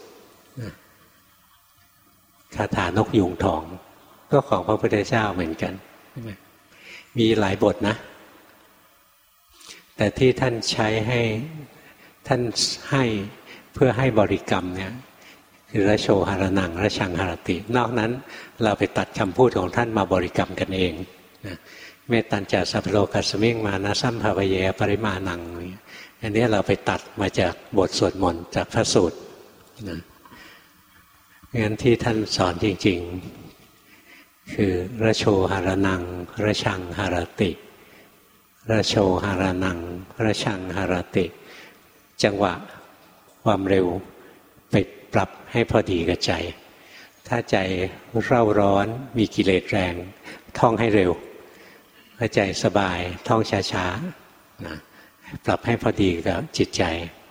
คาถานกยุงทองก็ของพระพุทธเจ้าเหมือนกันมีหลายบทนะแต่ที่ท่านใช้ให้ท่านให้เพื่อให้บริกรรมเนี่ยคือระโชหารนังระชังหารตินอกนั้นเราไปตัดคำพูดของท่านมาบริกรรมกันเองนะเมตตัญจาสัพพโลกัสมิงมานะสัมภาวเยอปริมานังอันนี้เราไปตัดมาจากบทสวดมนต์จากพระสูตรนะงั้นที่ท่านสอนจริงๆคือระโชหารนังระชังหารติระโชหารนังระชังหารติจังหวะความเร็วไปปรับให้พอดีกับใจถ้าใจเร่าร้อนมีกิเลสแรงท่องให้เร็วถ้าใจสบายท่องช้าๆนะปรับให้พอดีกับจิตใจ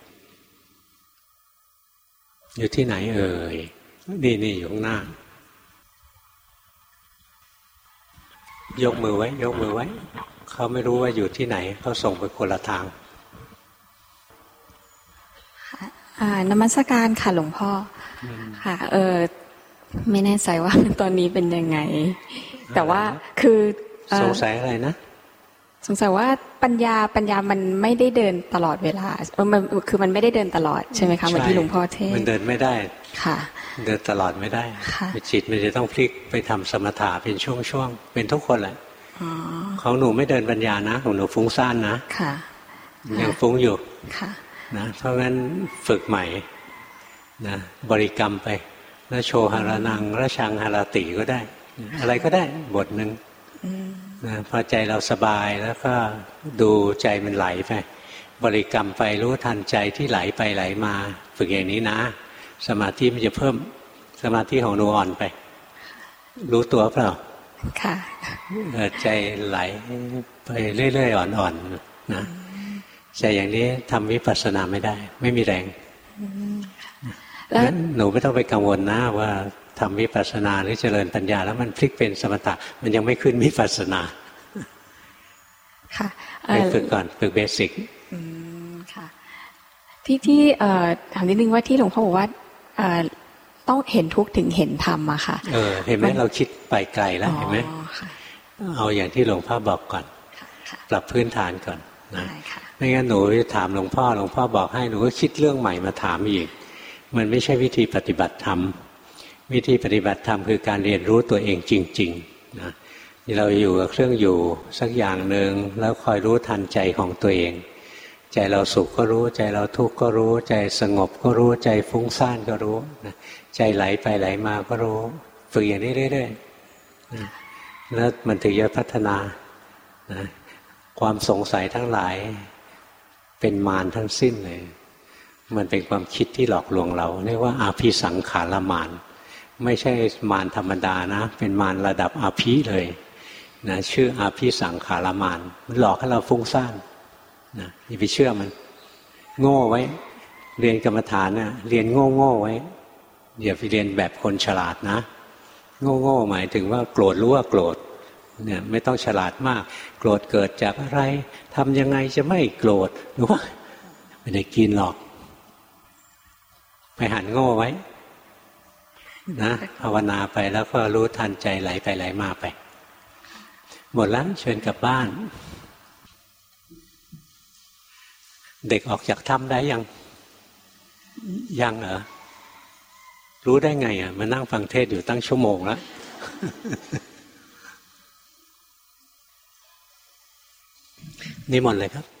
อยู่ที่ไหนเอ่ยนี่นี่อยู่ข้างหน้ายกมือไว้ยกมือไว้เขาไม่รู้ว่าอยู่ที่ไหนเขาส่งไปคนละทางนมัสการค่ะหลวงพ่อค่ะเออไม่แน่ใจว่าตอนนี้เป็นยังไงแต่ว่าคือสงสัยอะไรนะสงสัยว่าปัญญาปัญญามันไม่ได้เดินตลอดเวลาเออมันคือมันไม่ได้เดินตลอดใช่ไหมคะเหมือนที่หลวงพ่อเทศมันเดินไม่ได้ค่ะเดินตลอดไม่ได้จิตมันจะต้องพลิกไปทำสมถะเป็นช่วงๆเป็นทุกคนแหละของหนูไม่เดินปัญญานะของหนูฟุ้งซ่านนะค่ะยังฟุ้งอยู่ค่ะนะเพราะงั้นฝึกใหม่นะบริกรรมไปแล้วโชหารนังระชังหารติก็ได้อะไรก็ได้บทหนึ่งนะพอใจเราสบายแล้วก็ดูใจมันไหลไปบริกรรมไปรู้ทันใจที่ไหลไปไหลมาฝึกอย่างนี้นะสมาธิมันจะเพิ่มสมาธิของหนูอ่อนไปรู้ตัวเปล่าค่ะใจไหลไปเรื่อยๆอ่อนๆนะใจอย่างนี้ทำวิปัสสนาไม่ได้ไม่มีแรงงั้นหนูไม่ต้องไปกังวลนะว่าทำวิปัสสนาหรือเจริญปัญญาแล้วมันพลิกเป็นสมถะมันยังไม่ขึ้นวิปัสสนาค่ะไปฝึกก่อนฝึกเบสิกอืมค่ะที่ที่ถามนิดนึงว่าที่หลวงพ่อบอกว่าต้องเห็นทุกข์ถึงเห็นธรรมอะค่ะเออเห็นไหมเราคิดไปไกลแล้วเห็นไหมเอาอย่างที่หลวงพ่อบอกก่อนปรับพื้นฐานก่อนนะไม่งั้นหนูถามหลวงพ่อหลวงพ่อบอกให้หนูก็คิดเรื่องใหม่มาถามอีกมันไม่ใช่วิธีปฏิบัติธรรมวิธีปฏิบัติธรรมคือการเรียนรู้ตัวเองจริงๆนะเราอยู่กับเครื่องอยู่สักอย่างหนึ่งแล้วคอยรู้ทันใจของตัวเองใจเราสุขก็รู้ใจเราทุกข์ก็รู้ใจสงบก็รู้ใจฟุ้งซ่านก็รู้นะใจไหลไปไหลมาก็รู้ฝึกอย่างนี้เรื่อยๆนะแล้วมันถึงจะพัฒนานะความสงสัยทั้งหลายเป็นมารทั้งสิ้นเลยมันเป็นความคิดที่หลอกลวงเราเรียกว่าอาภิสังขารมารไม่ใช่มารธรรมดานะเป็นมารระดับอาภิเลยนะชื่ออาภิสังขารมารมันหลอกให้เราฟุ้งซ่านนะอย่าไปเชื่อมันโง่ไว้เรียนกรรมฐานนะเรียนโง่โง่ไว้อย่าไปเรียนแบบคนฉลาดนะโง่โง่หมายถึงว่าโกรธรู้ว่าโกรธเนี่ยไม่ต้องฉลาดมากโกรธเกิดจากอะไรทำยังไงจะไม่โกรธหรือว่าไม่ได้กินหรอกไปหันโง่ไว้นะภาวนาไปแล้วก็รู้ทันใจไหลไปไหลมาไปหมดแล้วเชิญกลับบ้านเด็กออกจากถ้ำได้ยังยังเหรอรู้ได้ไงอ่ะมานั่งฟังเทศอยู่ตั้งชั่วโมงแล้วนิมนต์เลยครับ